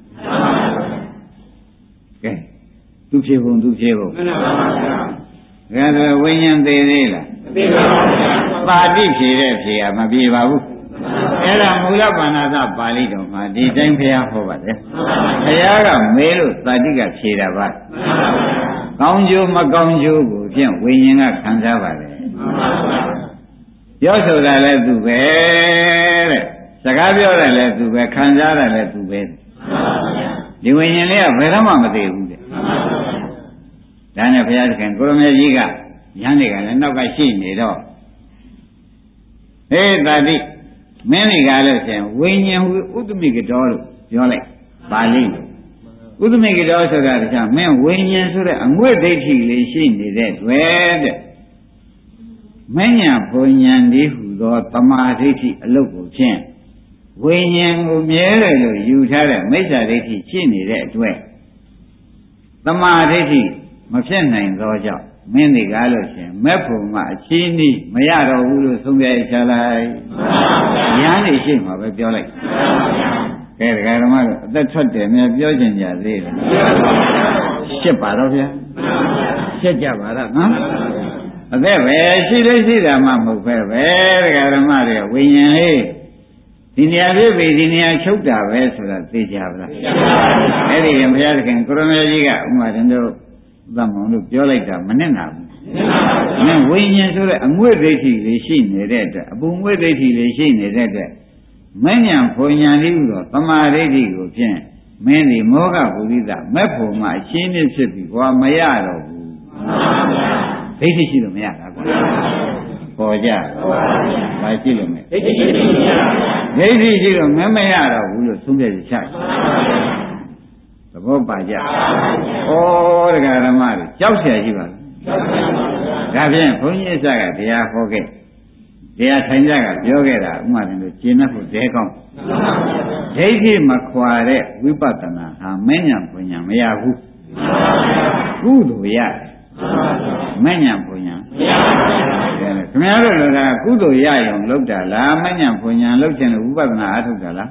ကဲသူဖြေဖို့မှန်ပါဗျာဒါဆိုဝိညာဉ်သေးသေးလားမသေးပါဘူးဗျာပါဠိဖြေတဲ့ဖြေကမပြေပါဘူးအဲ့ဒါမူလပါဏာသပါဠိတော်မှာဒီတိုင်းဘုရားဟောပါတယ်ဘုရားကမေးလို့သာတိကဖြေတာပါကောင်းကျိုးမကောင်းကျိုးကိုဖြင့်ဝိညာဉ်ကခံစားပါတယ်ပြောဆိုတာလည်းသူပဲတဲ့စကားပြောတယ်လည်းသူပဲခံစားတယ်လည်းသူပဲဒီဝိညာဉ်လေးကဘယ်တော့မှမသိဘူးတဲ့ဒါနဲ့ဘုရားသခင်ကိုရမေကြီးကရဟန်းတွေကလည်းနောက်ကရှိနေတော့ဟေးတာတိမင်းတွေကလို့ဆိုရင်ဝိညာဉ်ဟူဥဒ္ဓမိကတော်လို့ပြောလိုက်ပါဠိဥဒ္ဓမိကတော်ဆိုတာတခြားမင်းဝိညာဉ်ဆိုတဲ့အငွေ့ဒိဋ္ဌိလေးရှိနေတဲ့တွေ့တဲ့မဉ္ဇဉ်ဘုံဉဏ်ဒီဟူသောတမာဒိဋ္ဌိအလုတ်ကိုဖြင့်ဝိညာဉ်ကိုမြဲတယ်လို့ယူထားတဲ့မိစ္ဆာဒိဋ္ဌိရှိနေတဲ့အတွက်တမာဒိဋ္ဌိမဖြစ်နိုင်သောကြောင့်မင်းတွေကလို့ရှင်မဲ့ဖို့မှအချင်းဤမရတော့ဘူးလို့ဆုံးဖြတ်ချလိုက်ဉာဏ်နေရှိမှပဲပြောလိုက်ကဲဒကာဓမ္မတို့အသက်ထွက်တယ်များပြောကျင်ကြသေးတယ်ရှစ်ပါတော့ဗျာရှစ်ကြပါတော့နော်အသက်ပဲရှိလို့ရှိတာမှမဟုတ်ပဲဒကာဓမ္မတွေဝိညာဉ်လေးဒီနေရာဖြစ်ပြီဒီနေရာချုပ်တာပဲဆိုတာသိကြပါလားအဲ့ဒီရင်ဘုရားသခင်ကိုရမေကြီးကဥမာတင်တို့သမ္မောင်တို့ပြောလိုက်တာမနဲ့နာဘူးမင်းဝိညာဉ်ဆိုတဲ့အငွေ့ဒိဋ္ဌိလေးရှိနေတဲ့အတွက်အပူငွေ့ဒိဋ္ဌိလေးရှိနေတဲ့အတွက်မဉ္ဇဉ်ဘုံညာလေးဟူသောသမာဓိဋ္ဌိကိုဖြင့်မင်းဒီမောဟပုရိသမဲ့ဖို့မှအရှင်းနေဖြစ်ပြီးဘာမရတော့ဘူးဒိဋ္ဌိရှိလို့မရတာကွာပေါ်ကြပါရှိလို့မယ်ဒိဋ္ဌိရှိလို့မရတော့ဘူးလို့သုံးပြချချသဘောပါကြဩတရားဓမ္မတွေကြောက်เสียရှိပါလားဒါဖြင့်ဘုန်းကြီးအစကတရားဟောခဲ့တရားထိုင်ကြကပြောခဲ့တာဥမာတင်လို့ကျင့်ဖို့ဒဲကောင်းဒိဋ္ဌိမခွာတဲ့ဝိပဿနာဟာမဉ္ဇဉ်ဘုံညာမရဘူးကုသိုလ်ရတယ်မဉ္ဇဉ်ဘုံညာမရဘူးခင်ဗျားတို့လည်းကကုသိုလ်ရရင်လုပ်တာလားမဉ္ဇဉ်ဘုံညာလုပ်ခြင်းလို့ဝိပဿနာအားထုတ်တာလား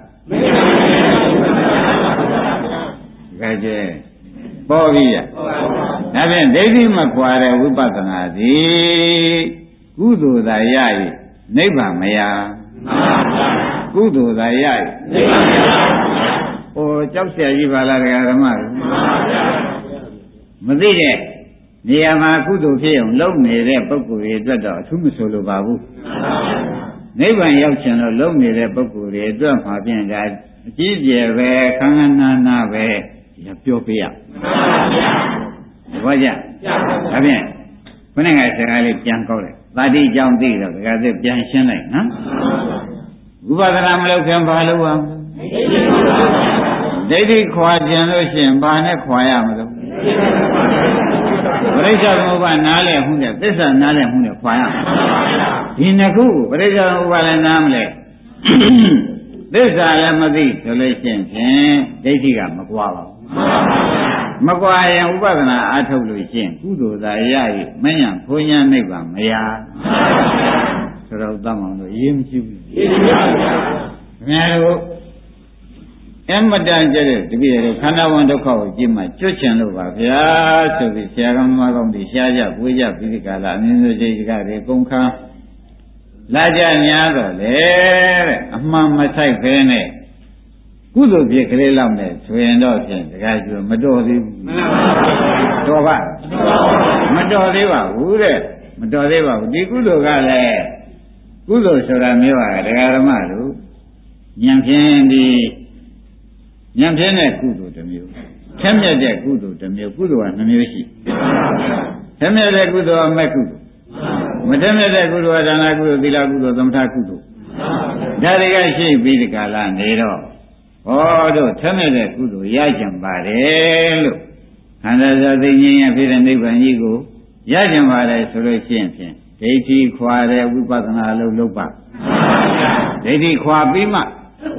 ကဲကျဲပေါ်ပြီရဒါဖြင့်ဒိဋ္ဌိမခွာတဲ့ဝိပဿနာသည်ကုသိုလ်သာရ၏နိဗ္ဗာန်မရကုသိုလ်သာရ၏နိဗ္ဗာန်မရဟိုကြောက်เสียကြီးပါလားတရားဓမ္မမသိတဲ့နေရာမှာကုသိုလ်ဖြစ်အောင်လုပ်နေတဲ့ပုဂ္ဂိုလ်တွေအတွက်တော့အထူးမဆိုလိုပါဘူးနိဗ္ဗာန်ရောက်ချင်လို့လုပ်နေတဲ့ပုဂ္ဂိုလ်တွေအတွက်မှာဖြင့်ဒါအကြီးကျယ်ပဲခန်းခန်းနာနာပဲပြောပြရမှန်ပါဗျာဒါဖြင့်ခொနည်းကစကားလေးပြန်ကောက်လိုက်သာတိကြောင့်သိတော့ဒကာသစ်ပြန်ရှင်းလိုက်နော်ဥပဒနာမလုပ်ခင်ဘာလုပ်အောင်ဒိဋ္ဌိခွာခြင်းလို့ရှိရင်ဘာနဲ့ခွာရမလို့ပရိစ္ဆေသမုပ္ပါနားလည်မှုနဲ့သစ္စာနားလည်မှုနဲ့ခွာရမယ်ဒီနှစ်ခုပရိစ္ဆေသမုပ္ပါလည်းနားမလဲသစ္စာလည်းမသိဆိုလို့ရှိရင်ဖြင့်ဒိဋ္ဌိကမကွာပါဘူးမကွာရင်ဥပဒနာအားထုတ်လို့ရှိရင်ကုသိုလ်သာရရမဉ္ဇဉ်ဘုံညာနိဗ္ဗာန်မရဆိုတော့တတ်မှန်လို့ရေးမရှိဘူးခင်ဗျားတို့အမတန်ကျတဲ့တပည့်ရခန္ဓာဝန်ဒုက္ခကိုကြည့်မှကျွတ်ချင်လို့ပါဗျာဆိုပြီးဆရာကောင်းသမားကောင်းတွေရှားကြပွေးကြပြီးဒီကလာအမျိုးမျိုးစိတ်ကတွေကုန်ခန်းလာကြညာတော့လေတဲ့အမှန်မဆိုင်ပဲနဲ့ကုသိုလ်ဖြစ်ကလေးလောက်နဲ့ဆိုရင်တော့ဖြင့်တခါကျမတော်သေးဘူးတော်ပါမတော်သေးပါဘူးတဲ့မတော်သေးပါဘူးဒီကုသိုလ်ကလည်းကုသိုလ်ဆိုတာမျိုးပါဒကာဓမ္မတို့ဉာဏ်ဖြင့်ဒီဉာဏ်ဖြင့်တဲ့ကုသိုလ်တစ်မျိုးထက်မြက်တဲ့ကုသိုလ်တစ်မျိုးကုသိုလ်က2မျိုးရှိထက်မြက်တဲ့ကုသိုလ်ကမဲ့ကုသိုလ်မထက်မြက်တဲ့ကုသိုလ်ကဒါနကုသိုလ်သီလကုသိုလ်သမထကုသိုလ်ဒါတွေကရှိပြီးဒီကလာနေတော့ဟောတို့ထက်မြက်တဲ့ကုသိုလ်ရကြံပါတယ်လို့ခန္ဓာစာသိဉ္ဇဉ်ရဲ့ဖြစ်တဲ့နိဗ္ဗာန်ကြီးကိုရကြံပါတယ်ဆိုလို့ရှိရင်ဖြင့်ဒိဋ္ဌိခွာတဲ့ဝိပဿနာလုပ်ပါဒိဋ္ဌိခွာပြီးမှ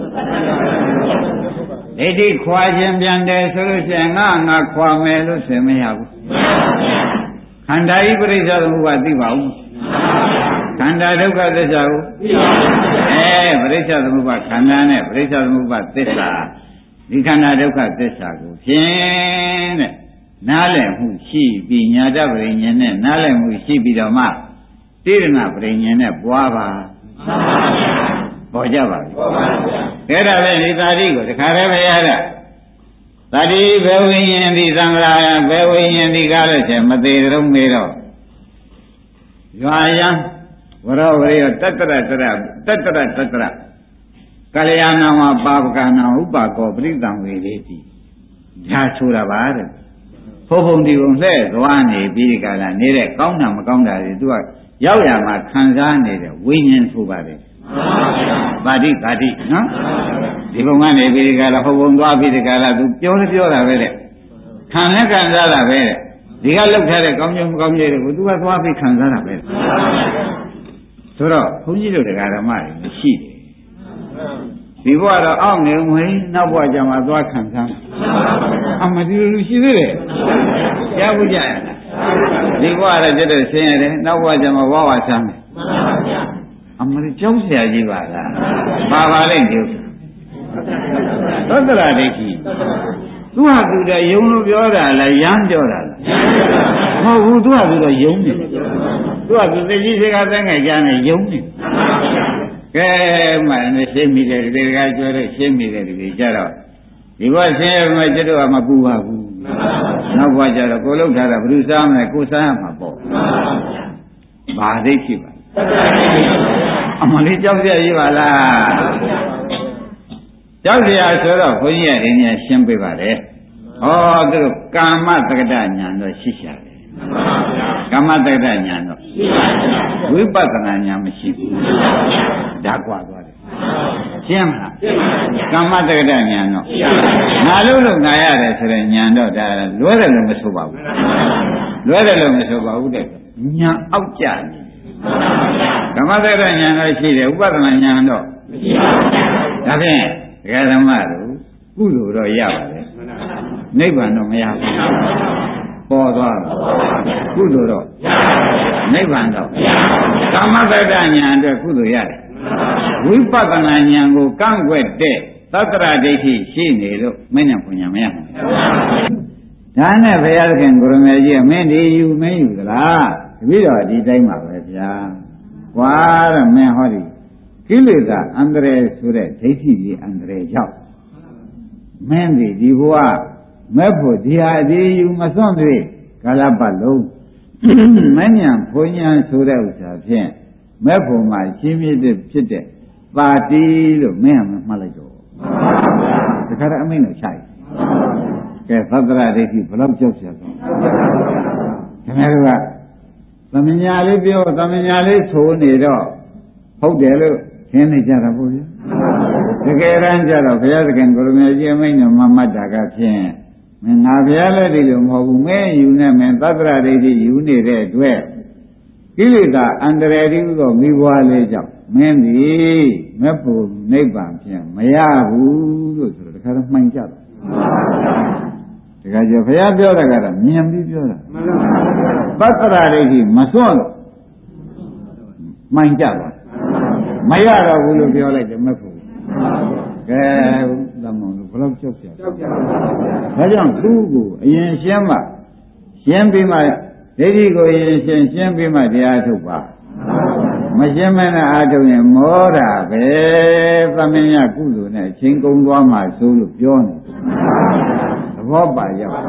ဒိဋ္ဌိခွာခြင်းပြန်တယ်ဆိုလို့ရှိရင်ငါခွာမယ်လို့ဆိုမရဘူးခန္ဓာဤပရိစ္ဆေသမုပ္ပါသိပါဦးခန္ဓာဒုက္ခသစ္စာကိုသိပါဘူးပရိစ္ဆေသမုပ္ပါခန္ဓာနဲ့ပရိစ္ဆေသမုပ္ပါသစ္စာဒီခန္ဓာဒုက္ခသစ္စာကိုဖြင့်တဲ့နားလည်မှုရှိပြီးညာတပရိညာနဲ့နားလည်မှုရှိပြီးတော့မှတိရဏပရိညာနဲ့ပွားပါပေါ်ကြပါပြီအဲ့ဒါပဲဒီသာတိကိုတခါတည်းပဲရတာသာတိဘယ်ဝိညာဉ်ဒီသံဃာဘယ်ဝိညာဉ်ဒီကားလို့ချက်မသေးတုံးမေးတော့ရွာယံဝရဝရိယတတ္တရကလျာဏဝပါပကနာဥပါကောပရိသံဝေတိဒါဆိုတာပါတဲ့ဖုံဖုံဒီုံလှဲ့သွားနေပြီးဒီကလာနေတဲ့ကောင်းတာမကောင်းတာတွေသူကရောက်ရမှာခံစားနေတဲ့ဝိညာဉ်ဆိုပါတယ်ပါတိနော်ဒီဘုံကနေပြီးဒီကလာဖုံဖုံသွားပြီးဒီကလာသူပြောတာပဲတဲ့ခံလဲခံစားတာပဲတဲ့ဒီကလောက်ထားတဲ့ကောင်းကျိုးမကောင်းကျိုးတွေကိုသူကသွားပြီးခံစားတာပဲဆိုတော့ဘုန်းကြီးတို့တရားဓမ္မတွေမရှိတယ်ဒီဘဝတော့အောင့်နေမင်းနောက်ဘဝကျမှသွားခံစားအမဒီလိုရှိသေးတယ်ကြားဘူးကြရတာဒီဘဝတော့တက်တက်ဆင်းရဲတယ်နောက်ဘဝကျမှဝါဆမ်းတယ်အမလေးကြောက်เสียကြီးပါလားပါလိမ့်ကြုတ်သတ္တရာဒိဋ္ဌိသူဟာသူတည်းယုံလို့ပြောတာလားရမ်းပြောတာလားမဟုတ်ဘူးသူဟာသူတော့ယုံနေသူဟာသူသိကြီးစကားသိငယ်ကြားနေယုံနေကဲမှလည်းရှင်းမိတယ်ဒီကကျွဲတော့ရှင်းမိတယ်ဒီကြတော့ဒီဘဝဆင်းရဲမှကျွတ်တော့မပူပါဘူးနောက်ဘဝကျတော့ကိုလောက်ထားတာဘုရုစားမယ်ကိုစားရမှာပေါ့ဘာဒိဋ္ဌိပါအမလေးကြောက်ရည်ပါလားကြောက်ရဆိုတော့ဘုန်းကြီးကဒီနေ့ရှင်းပေးပါတယ်ဟောသူတို့ကာမတက္ကဋညာတော့ရှိရှာတယ်ကာမတက္ကဋညာတော့ဝိပဿနာညာမရှိဘူးဒါကွာသွားတယ်ရှင်းမလားကာမတက္ကဋညာတော့ငါလို့ငါရတယ်ဆိုတဲ့ညာတော့ဒါလွဲတယ်လို့မဆိုပါဘူးလွဲတယ်လို့မဆိုပါဘူးတဲ့ညာအောက်ကျနေကာမတက္ကဋညာတော့ရှိတယ်ဥပဒနာညာတော့မရှိပါဘူးဒါဖြင့်ဒကာဓမ္မတို့ကုသိုလ်တော့ရပါတယ်နိဗ္ဗာန်တော့မရဘူးပေါ်သွားကုသိုလ်တော့နိဗ္ဗာန်တော့ကာမတက္ကဋညာအတွက်ကုသိုလ်ရတယ်ဝိပဿနာဉာဏ်ကိုကန့်ကွက်တဲ့သတ္တရဒိဋ္ဌိရှိနေလို့မင်းနဲ့ဘုညာမရဘူးဒါနဲ့ဘုရားသခင်ကိုရမေကြီးကမင်းဒီယူမင်းယူသလားတပည့်တော်ဒီတိုင်းပါပဲဗျာကွာတဲ့မင်းဟောဒီကိလေသာအန္တရာယ်ဆိုတဲ့ဒိဋ္ဌိကြီးအန္တရာယ်ကြောင့်မင်းဒီဘဝမဲ့ဖို့ဒီဟာဒီယူမစွန့်သေးကာလပတ်လုံးမဉ္ဇဉ်ဘုံညာဆိုတဲ့ဥစ္စာဖြင့်မဲ့ဖို့မှာရှင်းပြတဲ့ဖြစ်တဲ့ပါတိလို့မင်းကမှတ်လိုက်တော့တခါတော့အမိန့်တော့ခြိုက်ကဲသတ္တရဒိဋ္ဌိဘယ်လောက်ကြောက်ရတော့ခင်ဗျားတို့ကသမညာလေးပြောသမညာလေးဆိုနေတော့ဟုတ်တယ်လို့ခင်းနေကြတာပေါ့ဗျာတကယ်တမ်းကျတော့ဘုရားသခင်ကိုရမကြီးအမိန့်တော်မှာမှတ်တာကဖြင့်မင်းငါဘုရားလည်းဒီလိုမဟုတ်ဘူးမင်းယူနေမင်းသတ္တရဒိဋ္ဌိယူနေတဲ့အတွက်ကိလေသာအန္တရာယ်တိဟုသောမိဘွားလေးကြောင့်မင်းဒီမက်ဖို့နိဗ္ဗာန်ဖြင့်မရဘူးလို့ဆိုတော့တခါတော့မှန်ကြတယ်တခါကျဘုရားပြောတာကတော့မြင်ပြီးပြောတာသတ္တရဒိဋ္ဌိမစွန့်လို့မှန်ကြပါမရတော့ဘူးလို့ပြောလိုက်တယ်မက်ဖို့ကဲသမုံလို့ဘယ်လောက်ကြောက်ကြဒါကြောင့်သူ့ကိုအရင်ရှင်းမှရှင်းပြီးမှဒိဋ္ဌိကိုအရင်ရှင်းပြီးမှတရားထုတ်ပါမရှင်းမနဲ့အားထုတ်ရင်မောတာပဲသမင်ရကုသိုလ်နဲ့အချင်းကုန်သွားမှဆိုလို့ပြောနေသဘောပါရောက်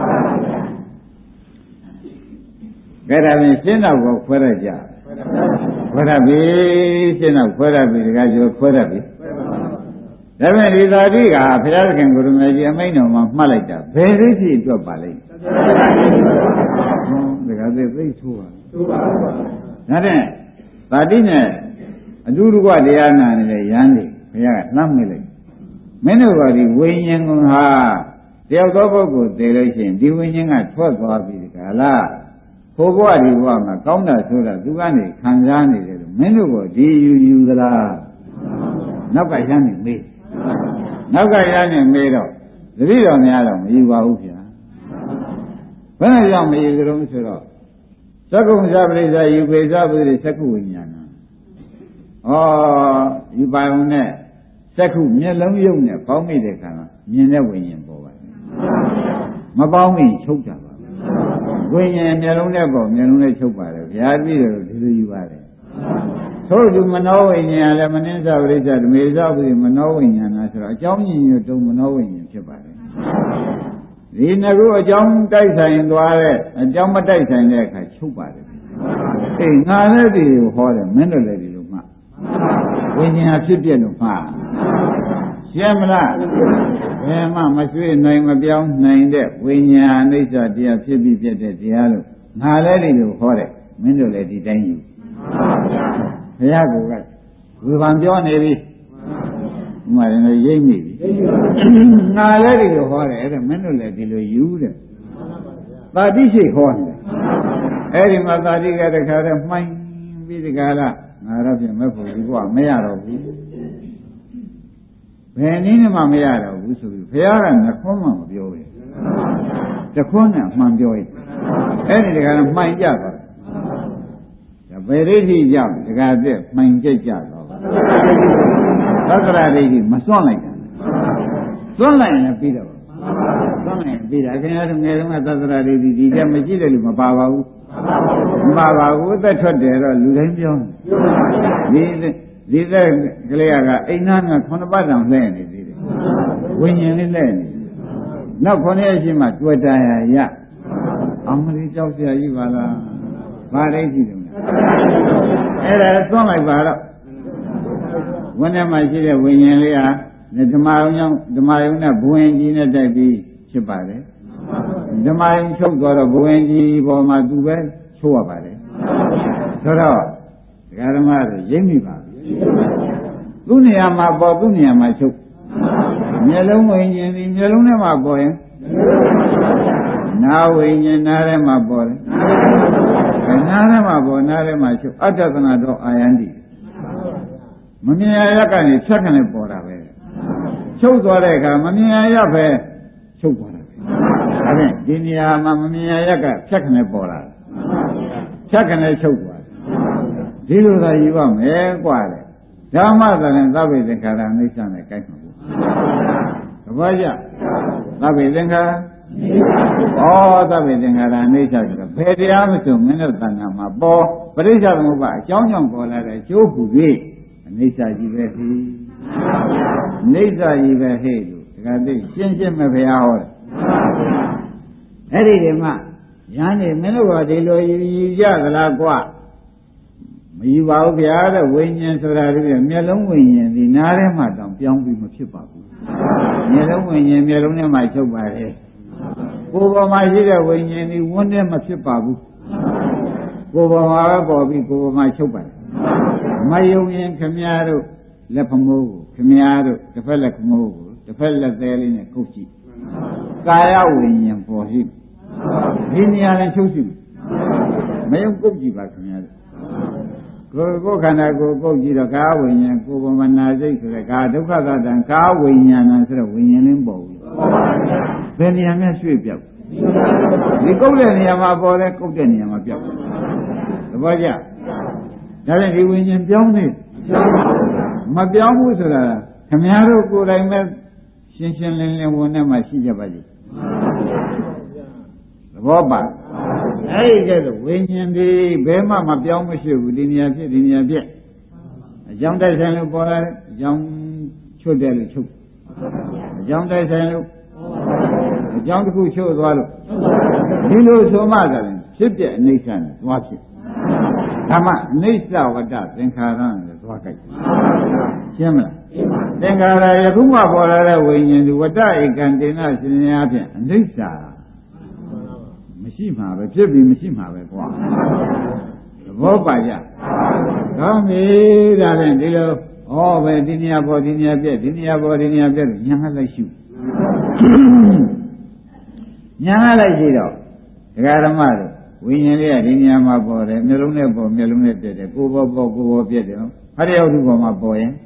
ကဲဒါဖြင့်ရှင်းတော့ကိုခွဲရကြခွဲရပြီရှင်းတော့ခွဲရပြီတခါကျော်ခွဲရပြီဒါပေမဲ့ဒီသာတိကဘုရားသခင်ကိုရမကြီးအမိန့်တော်မှာမှတ်လိုက်တာဘယ်သိရှိအတွက်ပါလိမ့်ဒါကသိဆိုးပါဒါနဲ့သာတိနဲ့အတူတကွတရားနာနေတဲ့ယန္တိဘုရားကနှမ်းမိလိုက်မင်းတို့ကဒီဝိညာဉ်ကဟာတယောက်သောပုဂ္ဂိုလ်တည်လို့ရှိရင်ဒီဝိညာဉ်ကထွက်သွားပြီကလားဘိုးဘွားဒီဘွားမှာကောင်းတာဆိုတာသူကနေခံစားနေတယ်လို့မင်းတို့ကဒီယူသလားနောက်ကယန္တိမေးနောက်ကရနေမေးတော့တတိတော်များတော့မယူပါဘူးဗျာဘယ်နဲ့ကြောင့်မယူကြုံဆိုတော့သက္ကုံသပရိစ္ဆာယူပေသပုရိသက္ကုဝိညာဏယူပါုံနဲ့သက္ကုမျက်လုံးယုံနဲ့ပေါင်းမိတဲ့ခါမြင်တဲ့ဝိညာဉ်ပေါ်ပါတယ်မပေါင်းမိချုပ်တာပါဝိညာဉ်မျက်လုံးနဲ့ပေါ်မျက်လုံးနဲ့ချုပ်ပါတယ်ဗျာပြီးတော့ဒီလိုယူပါတယ်ထို့သူမနောဝိညာဉ်လည်းမနှင်းသပရိစ္ဆာဓမေသပုရိမနောဝိညာဏဆိုတော့အကြောင်းညင်ရတုံမနောဝိညာဉ်ဖြစ်ပါတယ်ဒီနှစ်ခုအကြောင်းတိုက်ဆိုင်သွားတဲ့အကြောင်းမတိုက်ဆိုင်တဲ့အခါချုပ်ပါတယ်အေးငါလည်းဒီကိုဟောတယ်မင်းတို့လည်းဒီလိုမှဝိညာဉ်ဖြစ်ပြလို့မှရှင်းမလားဘယ်မှမရွှေ့နိုင်မပြောင်းနိုင်တဲ့ဝိညာဉ်အိဋ္ဌတရားဖြစ်ပြီးပြတဲ့တရားလို့ငါလည်းဒီလိုဟောတယ်မင်းတို့လည်းဒီတိုင်းယူဘုရားကဝေဖန်ပြောနေပြီဥမာလည်းရိပ်မိပြီငါလည်းဒီလိုဟောတယ်အဲ့ဒါမင်းတို့လည်းဒီလိုယူတယ်သာတိရှိဟောနေတယ်အဲ့ဒီမှာသာတိကတခါတည်းမှိုင်းပြီးဒီကလာငါတော့ပြင်မဲ့ဖို့ဒီကမရတော့ဘူးဘယ်နည်းနဲ့မှမရတော့ဘူးဆိုပြီးဘုရားကနှခွန်းမှမပြောဘူးတခွန်းနဲ့မှန်ပြောရင်အဲ့ဒီတခါမှိုင်းကြသွားဘယ်ဒိဋ္ဌိကြောင့်တခါတည်းမှိုင်းကြိတ်ကြသွားပါသက္ကရာဒိဋ္ဌိမစွန့်လိုက်တာစွန့်လိုက်ရင်ပြီးတော့စွန့်လိုက်ပြီးတာခင်ဗျားတို့ငယ်တုန်းကသက္ကရာဒိဋ္ဌိဒီကမရှိတဲ့လူမပါပါဘူးမပါပါဘူးအသက်ထွက်တယ်တော့လူတိုင်းပြောဒီသက်ကလေးကအိမ်သားက9ပတ်တောင်လှည့်နေသေးတယ်ဝိညာဉ်လေးလှည့်နေနောက်9ရက်ရှိမှတွေ့တာရအမလေးကြောက်စရာကြီးပါလားဘာဒိဋ္ဌိတုံးအဲ့ဒါသွန်းလိုက်ပါတော့ဝန်းထဲမှာရှိတဲ့ဝိညာဉ်လေးဟာဓမ္မယုံနဲ့ဘဝင်ကြီးနဲ့တိုက်ပြီးဖြစ်ပါတယ်ဓမ္မယုံချုပ်သွားတော့ဘဝင်ကြီးပေါ်မှာသူပဲချိုးရပါတယ်ဆိုတော့ဒကာဓမ္မတွေရိပ်မိပါပြီသူ့နေရာမှာပေါ်သူ့နေရာမှာချုပ်မျက်လုံးဝိညာဉ်ဒီမျက်လုံးထဲမှာပေါ်ရင်နာဝိညာဉ်နားထဲမှာပေါ်တယ်နားထဲမှာပေါ်နားထဲမှာချုပ်အတ္တသနာတော့အာယန္တိမမြင်ရရကနေဖြတ်ခနဲ့ပေါ်တာပဲချုပ်သွားတဲ့အခါမမြင်ရရပဲချုပ်သွားတာပဲဒါဖြင့်ဒီနေရာမှာမမြင်ရရကဖြတ်ခနဲ့ပေါ်လာဖြတ်ခနဲ့ချုပ်သွားဒီလိုသာယူရမယ်กว่าလေဓမ္မသရင်သဗ္ဗေသင်္ခါရအိဋ္ဌနဲ့ကိုက်မှာဘူးသဘောကျသဗ္ဗေသင်္ခါရသဗ္ဗေသင်္ခါရအိဋ္ဌဆိုတော့ဘယ်တရားမဆိုမင်းတို့တဏ္ဍာမှာပေါ်ပရိစ္ဆေသမုပ္ပါအကြောင်းကြောင့်ပေါ်လာတဲ့အကျိုးဟူ၍အိဋ္ဌကြီးပဲဟိအိဋ္ဌကြီးပဲဟိလို့ဒီကတိရှင်းရှင်းမဲ့ဘုရားဟောတယ်အဲ့ဒီဒီမှာညာနေမင်းတို့ကဒီလိုယူကြသလားကွာမယူပါဘူးဗျာတဲ့ဝိညာဉ်ဆိုတာဒီမျက်လုံးဝိညာဉ်ဒီနားထဲမှာတောင်ပြောင်းပြီးမဖြစ်ပါဘူးမျက်လုံးဝိညာဉ်မျက်လုံးထဲမှာချုပ်ပါတယ်ကိုယ်ပေါ်မှာရှိတဲ့ဝိညာဉ်ဒီဝန်းထဲမဖြစ်ပါဘူးကိုယ်ပေါ်မှာပဲပေါ်ပြီးကိုယ်ပေါ်မှာချုပ်ပါတယ်မယုံရင်ခမည်းတော်လက်ဖမိုးကိုခမည်းတော်တစ်ဖက်လက်ခမိုးကိုတစ်ဖက်လက်သေးလေးနဲ့ကုတ်ကြည့်ကာယဝိညာဉ်ပေါ်ရှိဒီနေရာနဲ့ချုပ်ရှိမယုံကုတ်ကြည့်ပါခင်ဗျာကိုယ်ခန္ဓာကိုယ်ကုတ်ကြည့်တော့ကာဝိညာဉ်ကိုယ်ပမနာစိတ်ဆိုတဲ့ကာဒုက္ခသတ္တံကာဝိညာဏဆိုတဲ့ဝိညာဉ်လင်းပေါ်ဘူးဘယ်နေရာမှာရွှေ့ပြောက်ဒီကုတ်တဲ့နေရာမှာပေါ်တယ်ကုတ်တဲ့နေရာမှာပြောက်သဘောကျဒါနဲ့ဒီဝိညာဉ်ပြောင်းနေမပြောင်းဘူးဆိုတာခင်ဗျားတို့ကိုယ်တိုင်ပဲရှင်းရှင်းလင်းလင်းဝန်ထဲမှာရှိကြပါလိမ့်သဘောပါအဲ့ဒီကဲဆိုဝိညာဉ်ဒီဘယ်မှမပြောင်းမရှိဘူးဒီနေရာဖြစ်ဒီနေရာဖြစ်အကြောင်းတိုက်ဆိုင်လို့ပေါ်လာတယ်အကြောင်းချုပ်တယ်လို့ချုပ်အကြောင်းတိုက်ဆိုင်လို့အကြောင်းတစ်ခုချုပ်သွားလို့ဒီလိုဆိုမှသာဖြစ်ပြအိဋ္ဌာနဲ့သွားဖြစ်ဓမ္မအိဋ္ဌဝတ္တသင်္ခါရနဲ့သွားကြိုက်ရှင်းမလားသင်္ခါရယခုမှပေါ်လာတဲ့ဝိညာဉ်ဒီဝတ္တဧကံတေနရှင်များဖြင့်အိဋ္ဌာမရှိမှာပဲဖြစ်ပြီးမရှိမှာပဲကွာသဘောပါကြကောင်းပြီဒါဖြင့်ဒီလိုဩပဲဒီနေရာပေါ်ဒီနေရာပြက်ဒီနေရာပေါ်ဒီနေရာပြက်ညာလိုက်ရှုညာလိုက်ရှိတော့ဒကာဓမ္မတို့ဝိညာဉ်လေးကဒီနေရာမှာပေါ်တယ်မျိုးလုံးနဲ့ပေါ်မျိုးလုံးနဲ့ပြက်တယ်ကိုယ်ပေါ်ပေါ်ကိုယ်ပေါ်ပြက်တယ်နော်ဟာရိယဝတ္ထုပေါ်မှာပေါ်ရင်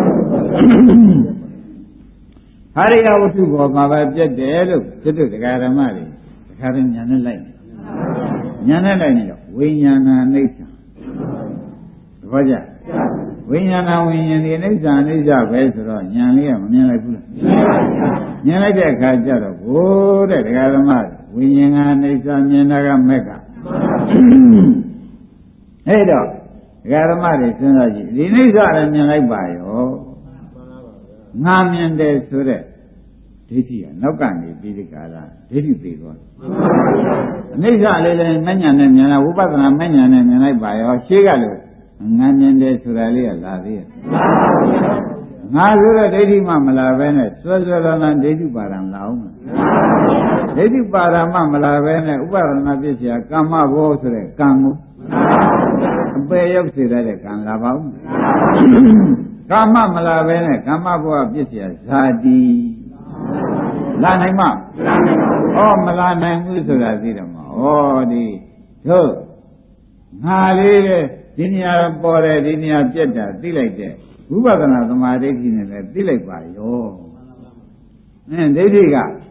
ဟာရိယဝတ္ထုပေါ်မှာပဲပြက်တယ်လို့ကျွတ်ဒကာဓမ္မတွေခါရင်ညာနဲ့လိုက်ညာနဲ့လိုက်နေတော့ဝိညာဏအိဋ္ဌာသဘောကျဝိညာဏဝိညာဉ်ဒီအိဋ္ဌာအိဋ္ဌာပဲဆိုတော့ညာလေးကမမြင်လိုက်ဘူးလားမြင်လိုက်တဲ့အခါကျတော့ဘိုးတဲ့ဒကာဓမ္မဝိညာဉ်ကအိဋ္ဌာမြင်တာကမက်ကအဲ့တော့ဒကာဓမ္မတွေစဉ်းစားကြည့်ဒီအိဋ္ဌာလည်းမြင်လိုက်ပါရောငါမြင်တယ်ဆိုတဲ့ဒိဋ္ဌိကနောက်ကနေပြီးဒီကာလဒိဋ္ဌိသိသွားအနိစ္စလေးလည်းမဉ္ဇဏ်နဲ့မြင်လိုက်ဝိပဿနာမဉ္ဇဏ်နဲ့မြင်လိုက်ပါရောရှေးကလို့ငါမြင်တယ်ဆိုတာလေးကလာသေးရဲ့ငါဆိုတဲ့ဒိဋ္ဌိမှမလာပဲနဲ့ဆွဲဆွဲလန်းလန်းဒိဋ္ဌိပါဒံလာအောင်ဒိဋ္ဌိပါဒံမှမလာပဲနဲ့ဥပါဒနာပြည့်စရာကမ္မဘောဆိုတဲ့ကံကိုအပေရောက်စေတဲ့ကံလာပါဦးကာမမလာပဲနဲ့ကမ္မဘောပြည့်စရာဇာတိလာနိုင်မဩမလာနိုင်ဘူးဆိုတာသိတယ်မဩဒီတို့ငါလေးတဲ့ဒီနေရာပေါ်တယ်ဒီနေရာပြက်တာသိလိုက်တဲ့ဝိပဿနာသမာဓိဋ္ဌိနဲ့လည်းသိလိုက်ပါရောဒိဋ္ဌိကသိ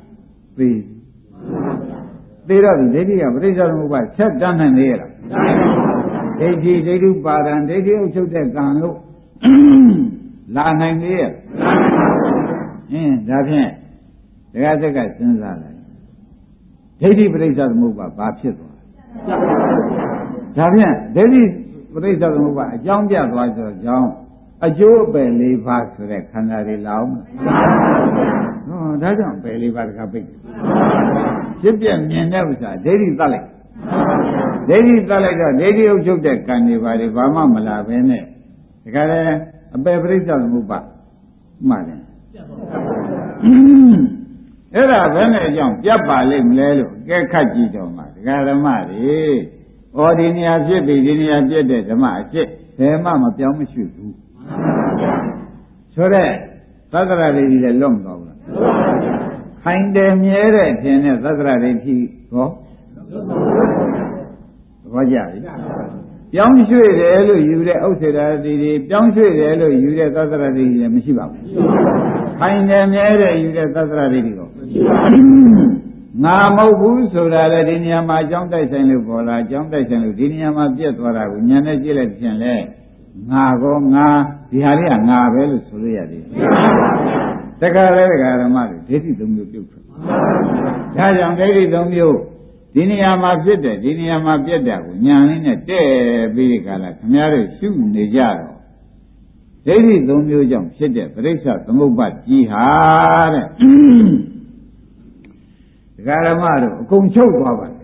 တော့ဒီဒိဋ္ဌိကပရိစ္ဆေသမုပ္ပါဆက်တန်းနိုင်လေရလားဒိဋ္ဌိဒိဋ္ဌုပါဒံဒိဋ္ဌိအုပ်ချုပ်တဲ့ကံလို့လာနိုင်လေရဒါဖြင့်ဒကာစက်ကစဉ်းစားလိုက်ဒိဋ္ဌိပရိစ္ဆေသမုပ္ပါဘာဖြစ်သွားဒါဖြင့်ဒိဋ္ဌိပရိစ္ဆေသမုပ္ပါအကြောင်းပြသွားဆိုတော့ကြောင်းအကျိုးအပယ်၄ပါးဆိုတဲ့ခန္ဓာတွေလာအောင်ဒါကြောင့်ပယ်၄ပါးတခါပိတ်ဖြစ်ပြမြင်တဲ့ဥစ္စာဒိဋ္ဌိသတ်လိုက်ဒိဋ္ဌိသတ်လိုက်တော့ဒိဋ္ဌိအုပ်ချုပ်တဲ့ကံတွေဘာတွေဘာမှမလာပဲနဲ့ဒါကြတဲ့အပယ်ပရိစ္ဆေသမုပ္ပါမှန်တယ်အဲ့ဒါဘယ်နဲ့အကြောင်းပြတ်ပါလိမ့်မလဲလို့ကဲခတ်ကြည့်တော့မှဒကာဓမ္မတွေဩဒီနေရာဖြစ်ပြီဒီနေရာပြတ်တဲ့ဓမ္မအဖြစ်ဘယ်မှမပြောင်းမရွှေ့ဘူးဆိုတော့သတ္တရဒိဋ္ဌိလည်းလွတ်မသွားဘူးလားခိုင်တယ်မြဲတဲ့ထင်တဲ့သတ္တရဒိဋ္ဌိဟောသဘောကျပြီပြောင်းရွှေ့တယ်လို့ယူတဲ့ဥစ္စေတာတိတွေပြောင်းရွှေ့တယ်လို့ယူတဲ့သတ္တရဒိဋ္ဌိလည်းမရှိပါဘူးခိုင်တယ်မြဲတဲ့ယူတဲ့သတ္တရဒိဋ္ဌိကိုငါမဟုတ်ဘူးဆိုတာလေဒီနေရာမှာအကြောင်းတိုက်ဆိုင်လို့ပေါ်လာအကြောင်းတိုက်ဆိုင်လို့ဒီနေရာမှာပြက်သွားတာကိုညာနဲ့ကြည့်လိုက်ပြန်လဲငါကောငါဒီဟာလေးကငါပဲလို့ဆိုလို့ရတယ်တခါလေဒကာဓမ္မတွေဒိဋ္ဌိသုံးမျိုးပြုတ်ထွက်ဒါကြောင့်ဒိဋ္ဌိသုံးမျိုးဒီနေရာမှာဖြစ်တယ်ဒီနေရာမှာပြက်တာကိုညာလေးနဲ့တဲ့ပြီးဒီကလာခင်ဗျားတို့ရှုနေကြတော့ဒိဋ္ဌိသုံးမျိုးကြောင့်ဖြစ်တဲ့ပရိစ္ဆသမုပ္ပါကြီးဟာတဲ့ဒကာဓမ္မတို့အကုန်ချုပ်သွားပါလေ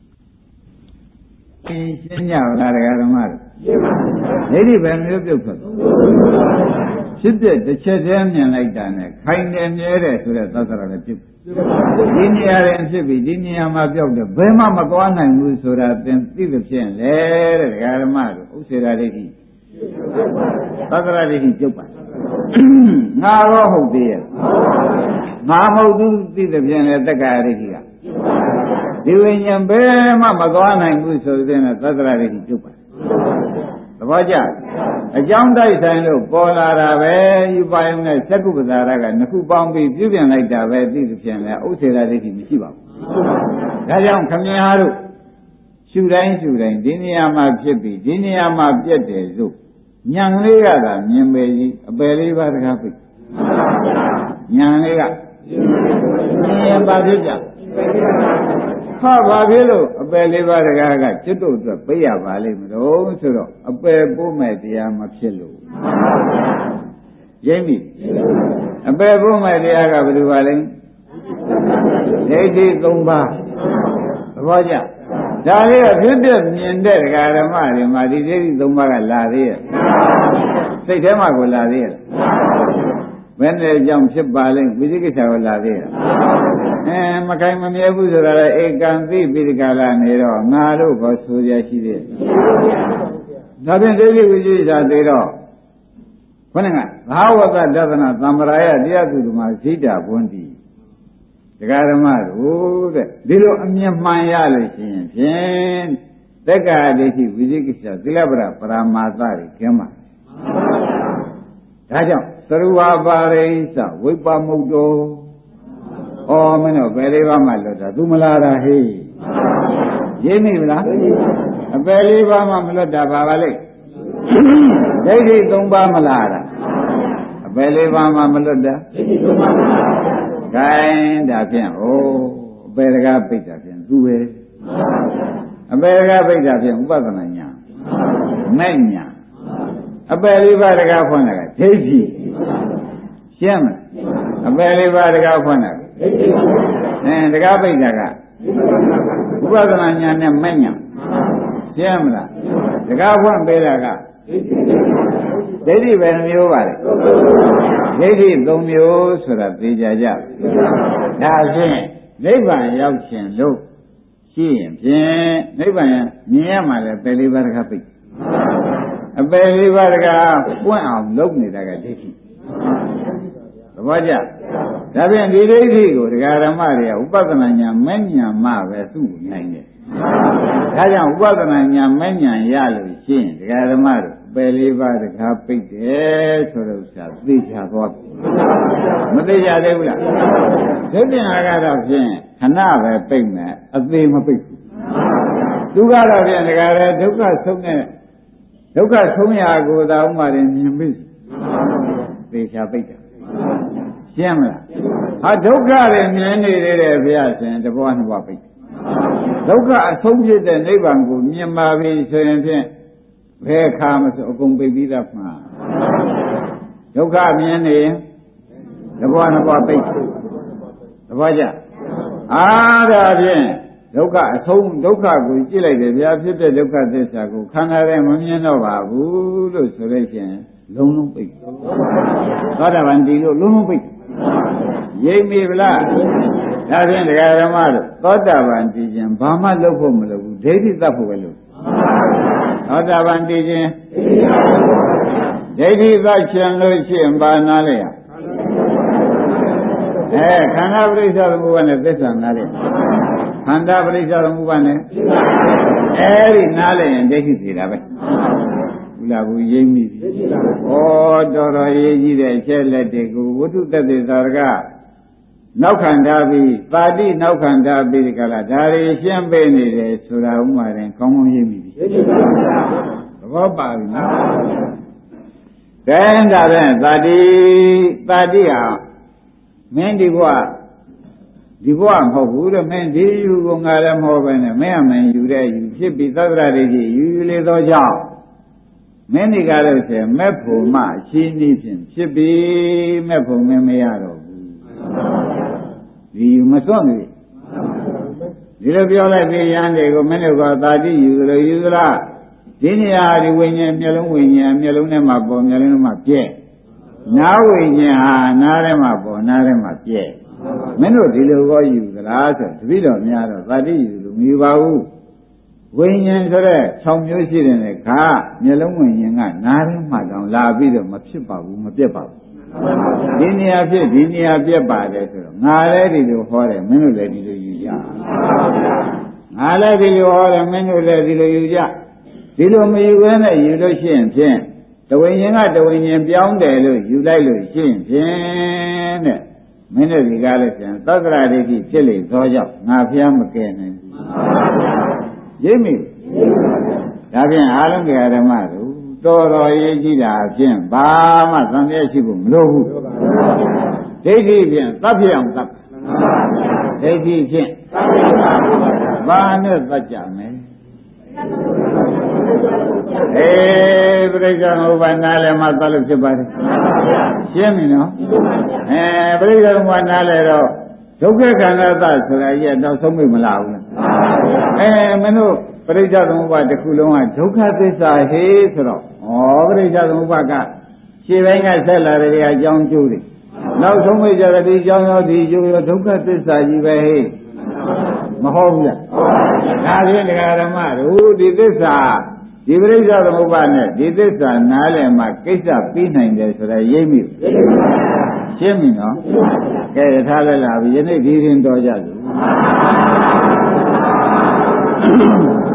ရှင်းကြပါလားဒကာဓမ္မတို့ဒိဋ္ဌိပဲမျိုးပြုတ်ထွက်ဖြစ်တဲ့တစ်ချက်တည်းမြင်လိုက်တာနဲ့ခိုင်တယ်မြဲတယ်ဆိုတဲ့သတ္တရလည်းပြုတ်ဒီနေရာရင်ဖြစ်ပြီဒီနေရာမှာပြောက်တယ်ဘယ်မှမသွားနိုင်ဘူးဆိုတာသင်သိသဖြင့်လေတဲ့ဒကာဓမ္မတို့ဥစ္စေရာဒိဋ္ဌိသတ္တရဒိဋ္ဌိပြုတ်ပါငါရောဟုတ်သေးရဲ့ငါမဟုတ်သူသိတဲ့ဖြင့်လည်းတက္ကရာဒိဋ္ဌိကဒီဝိညာဉ်ဘယ်မှမသွားနိုင်ဘူးဆိုတဲ့နဲ့သတ္တရာဒိဋ္ဌိပြုတ်ပါသဘောကျအကြောင်းတိုက်ဆိုင်လို့ပေါ်လာတာပဲယူပါယုံနဲ့သက္ကုပ္ပဇာရကနှစ်ခုပေါင်းပြီးပြုပြင်လိုက်တာပဲသိတဲ့ဖြင့်လည်းဥစ္စေရာဒိဋ္ဌိမရှိပါဘူးဒါကြောင့်ခမည်းတော်ရှုတိုင်းဒီနေရာမှာဖြစ်ပြီးဒီနေရာမှာပြတ်တယ်လို့ဉာဏ်လေးကသာမြင်ပေကြီးအပယ်လေးပါးတကားပြီဉာဏ်လေးကမြင်ပါဖြစ်ကြဟာဘာဖြစ်လို့အပယ်လေးပါးတကားကကျွတ်တို့အတွက်ပြရပါလိမ့်မလို့ဆိုတော့အပယ်ပို့မဲ့တရားမဖြစ်လို့ရိပ်ပြီအပယ်ပို့မဲ့တရားကဘယ်လိုပါလဲဒိဋ္ဌိ၃ပါးသဘောကျဒါလေးကဖြစ်တဲ့မြင်တဲ့ဒကာဓမ္မတွေမှာဒီဒိဋ္ဌိ၃ပါးကလာသေးရဲ့စိတ်ထဲမှာကိုလာသေးရဲ့ဘယ်နဲ့ကြောင့်ဖြစ်ပါလဲဝိသိကိစ္စကိုလာသေးရဲ့မခိုင်မမြဲဘူးဆိုတာလေဧကံသိပိဒကလာနေတော့ငါတို့ဘောဆိုရရှိသေးဒါဖြင့်ဒိဋ္ဌိဝိသိကိစ္စသေးတော့ခொနကဘာဝတ္တဒသနာသံ္ဗရာယတရားသူဓမ္မဇိတာဘွန်းတိဒကာဓမ္မတို့တဲ့ဒီလိုအမြင်မှန်ရလို့ရှိရင်ဖြင့်တက္ကရာဒိဋ္ဌိဝိသိကိစ္စသီလပရပရမာသတွေကျင်းပါဒါကြောင့်သရူဝပါရိသဝိပမုတ်တောဩမင်းတို့ဘယ်လေးပါးမှလွတ်တာသူမလာတာဟေးရိပ်မိဗလားအပယ်လေးပါးမှမလွတ်တာပါပါလိမ့်ဒိဋ္ဌိ၃ပါးမလာတာအပယ်လေးပါးမှမလွတ်တာဒိဋ္ဌိ၃ပါးမလာတာ gain ဒါဖြင့်အပေရကပိဋ္ဌာဖြင့်သူပဲအပေရကပိဋ္ဌာဖြင့်ဥပဒနာညာမဲ့ညာအပေလေးပါးတကားဖွင့်တာကဒိဋ္ဌိရှင်းမလားအပေလေးပါးတကားဖွင့်တာတကားပိဋ္ဌာကဥပဒနာညာနဲ့မဲ့ညာရှင်းမလားတကားဖွင့်ပေးတာကဒိဋ္ဌိပဲမျိုးပါလေဒိဋ္ဌိ၃မျိုးဆိုတာသိကြကြဒါဖြင့်နိဗ္ဗာန်ရောက်ခြင်းလို့ရှိရင်ဖြင့်နိဗ္ဗာန်မြင်ရမှာလေပယ်လေးပါးတကားပိတ်အပယ်လေးပါးတကားပွင့်အောင်လုပ်နေတာကဒိဋ္ဌိသဘောကျဒါဖြင့်ဒီဒိဋ္ဌိကိုဒကာဓမ္မတွေကဥပဒနာညာမဲ့ညာမှပဲသူ့နိုင်တယ်ဒါကြောင့်ဥပဒနာညာမဲ့ညာရလို့ရှိရင်ဒကာဓမ္မတို့ပယ်လေးပါးတကားပိတ်တယ်ဆိုတော့ဥစ္စာသိချသွားပြီမသိကြသေးဘူးလားဒုတိယကတော့ဖြင့်ခဏပဲပိတ်မယ်အသေးမပိတ်ဘူးသူကတော့ဖြင့်ဒကာရဒုက္ခဆုံးတဲ့ဒုက္ခဆုံးရာကိုသာဥမာရင်မြင်ပြီသိချပိတ်တယ်ရှင်းမလားဟာဒုက္ခတွေမြင်နေသေးတယ်ဘုရားရှင်တဘောနှစ်ဘောပိတ်ဒုက္ခအဆုံးဖြစ်တဲ့နိဗ္ဗာန်ကိုမြင်ပါပြီဆိုရင်ဖြင့်ဘယ်ခါမှဆိုအကုန်ပိတ်ပြီးသားမှာဒုက္ခမြင်နေရင်တဘောနှစ်ဘောပိတ်သဘောကျအားဒါဖြင့်ဒုက္ခအဆုံးဒုက္ခကိုကြည့်လိုက်တယ်ဗျာဖြစ်တဲ့ဒုက္ခသစ္စာကိုခန္ဓာထဲမမြင်တော့ပါဘူးလို့ဆိုလို့ရှိရင်လုံးလုံးပိတ်သောတာပန်ဒီလို့လုံးလုံးပိတ်ရိပ်မိဗလားဒါဖြင့်ဒကာဓမ္မတို့သောတာပန်ဒီခြင်းဘာမှလုပ်ဖို့မလုပ်ဘူးဒိဋ္ဌိသတ်ဖို့ပဲလုပ်သောတာပန်ဒီခြင်းဒိဋ္ဌိသတ်ခြင်းလို့ရှိရင်ဘာနာလဲရခန္ဓာပရိစ္ဆေသမုပ္ပါဒ်နဲ့သစ္စာနာလဲခန္ဓာပရိစ္ဆေသမုပ္ပါဒ်နဲ့အဲဒီနားလဲရင်ဒိဋ္ဌိသေးတာပဲဘူးလားဘူးရိပ်မိပြီဩတော်တော်ရေးကြီးတဲ့အချက်လက်တွေကိုဝိတုတ္တသာရကနောက်ခံထားပြီးပါဠိနောက်ခံထားပြီးဒီကလာဒါတွေရှင်းပေးနေတယ်ဆိုတာဥမာရင်ကောင်းကောင်းရိပ်မိပြီသဘောပါပြီနော်ကဲဒါဖြင့်ပါဠိဟာမင်းဒီဘဝမဟုတ်ဘူးတဲ့မင်းဒီယူကငါလည်းမဟုတ်ပဲနဲ့မင်းအမင်းယူတဲ့ယူဖြစ်ပြီးသတ္တရတွေကြီးယူလေသောကြောင့်မင်းဒီကားလို့ဆိုရင်မဲ့ဖို့မှရှင်းနည်းဖြင့်ဖြစ်ပြီးမဲ့ဖို့မင်းမရတော့ဘူးဒီမစွန့်ဘူးဒီလိုပြောလိုက်ပြီးရန်တွေကိုမင်းတို့ကသာတိယူသလိုယူသလားဒီနေရာဒီဝိညာဉ်မျက်လုံးဝိညာဉ်မျက်လုံးထဲမှာပေါ်မျက်လုံးထဲမှာပြဲနားဝိညာဉ်ဟာနားထဲမှာပေါ်နားထဲမှာပြဲမင်းတို့ဒီလိုကောယူသလားဆိုတပည့်တော်များတော့သာတိယူလို့မယူပါဘူးဝိညာဉ်ဆိုတဲ့6မျိုးရှိတဲ့ခါမျက်လုံးဝိညာဉ်ကနားထဲမှာတောင်လာပြီးတော့မဖြစ်ပါဘူးမပြတ်ပါဘူးဒီနေရာဖြစ်ဒီနေရာပြက်ပါတယ်ဆိုတော့ငါလည်းဒီလိုဟောတယ်မင်းတို့လည်းဒီလိုယူကြငါလည်းဒီလိုဟောတယ်မင်းတို့လည်းဒီလိုယူကြဒီလိုမယူဘဲနဲ့ယူလို့ရှိရင်ဖြင့်တဝိညာဉ်ကတဝိညာဉ်ပြောင်းတယ်လို့ယူလိုက်လို့ရှိရင်ဖြင့်တဲ့မင်းတို့ဒီကားလည်းပြန်သတ္တရာဒိဋ္ဌိဖြစ်လေသောကြောင့်ငါဖျားမကယ်နိုင်ဘူးရိပ်မိဒါဖြင့်အားလုံးကဓမ္မတို့တော်တော်ရေးကြည့်တာဖြင့်ဘာမှသံဃာရှိဖို့မလိုဘူးဒိဋ္ဌိဖြင့်သတ်ပြအောင်သတ်ဒိဋ္ဌိဖြင့်ဘာနဲ့သတ်ကြမယ်ပြိဿဥပ္ပါနာလည်းမသတ်လို့ဖြစ်ပါတယ်ရှင်းပြီနော်ပြိဿဥပ္ပါနာလည်းတော့ဒုက္ခခန္ဓာသဆိုတာကြီးတော့ဆုံးမမလားဘူးလားမင်းတို့ပရိစ္ဆေသမုပ္ပါတစ်ခုလုံးကဒုက္ခသစ္စာဟေးဆိုတော့ပရိစ္ဆေသမုပ္ပါကခြေပိုင်းကဆက်လာတဲ့အကြောင်းကျိုးတွေနောက်ဆုံးမိကြတဲ့ဒီအကြောင်းရောဒီကျိုးရောဒုက္ခသစ္စာကြီးပဲဟေးမဟုတ်ဘူးလားဒါဖြင့်ဒကာဓမ္မတို့ဒီသစ္စာဒီပရိစ္ဆေသမုပ္ပါနဲ့ဒီသစ္စာနားလည်မှကိစ္စပြီးနိုင်တယ်ဆိုတာရိပ်မိရှင်းပြီနော်ကဲထားလိုက်လာပြီယနေ့ဒီရင်တော်ကြစို့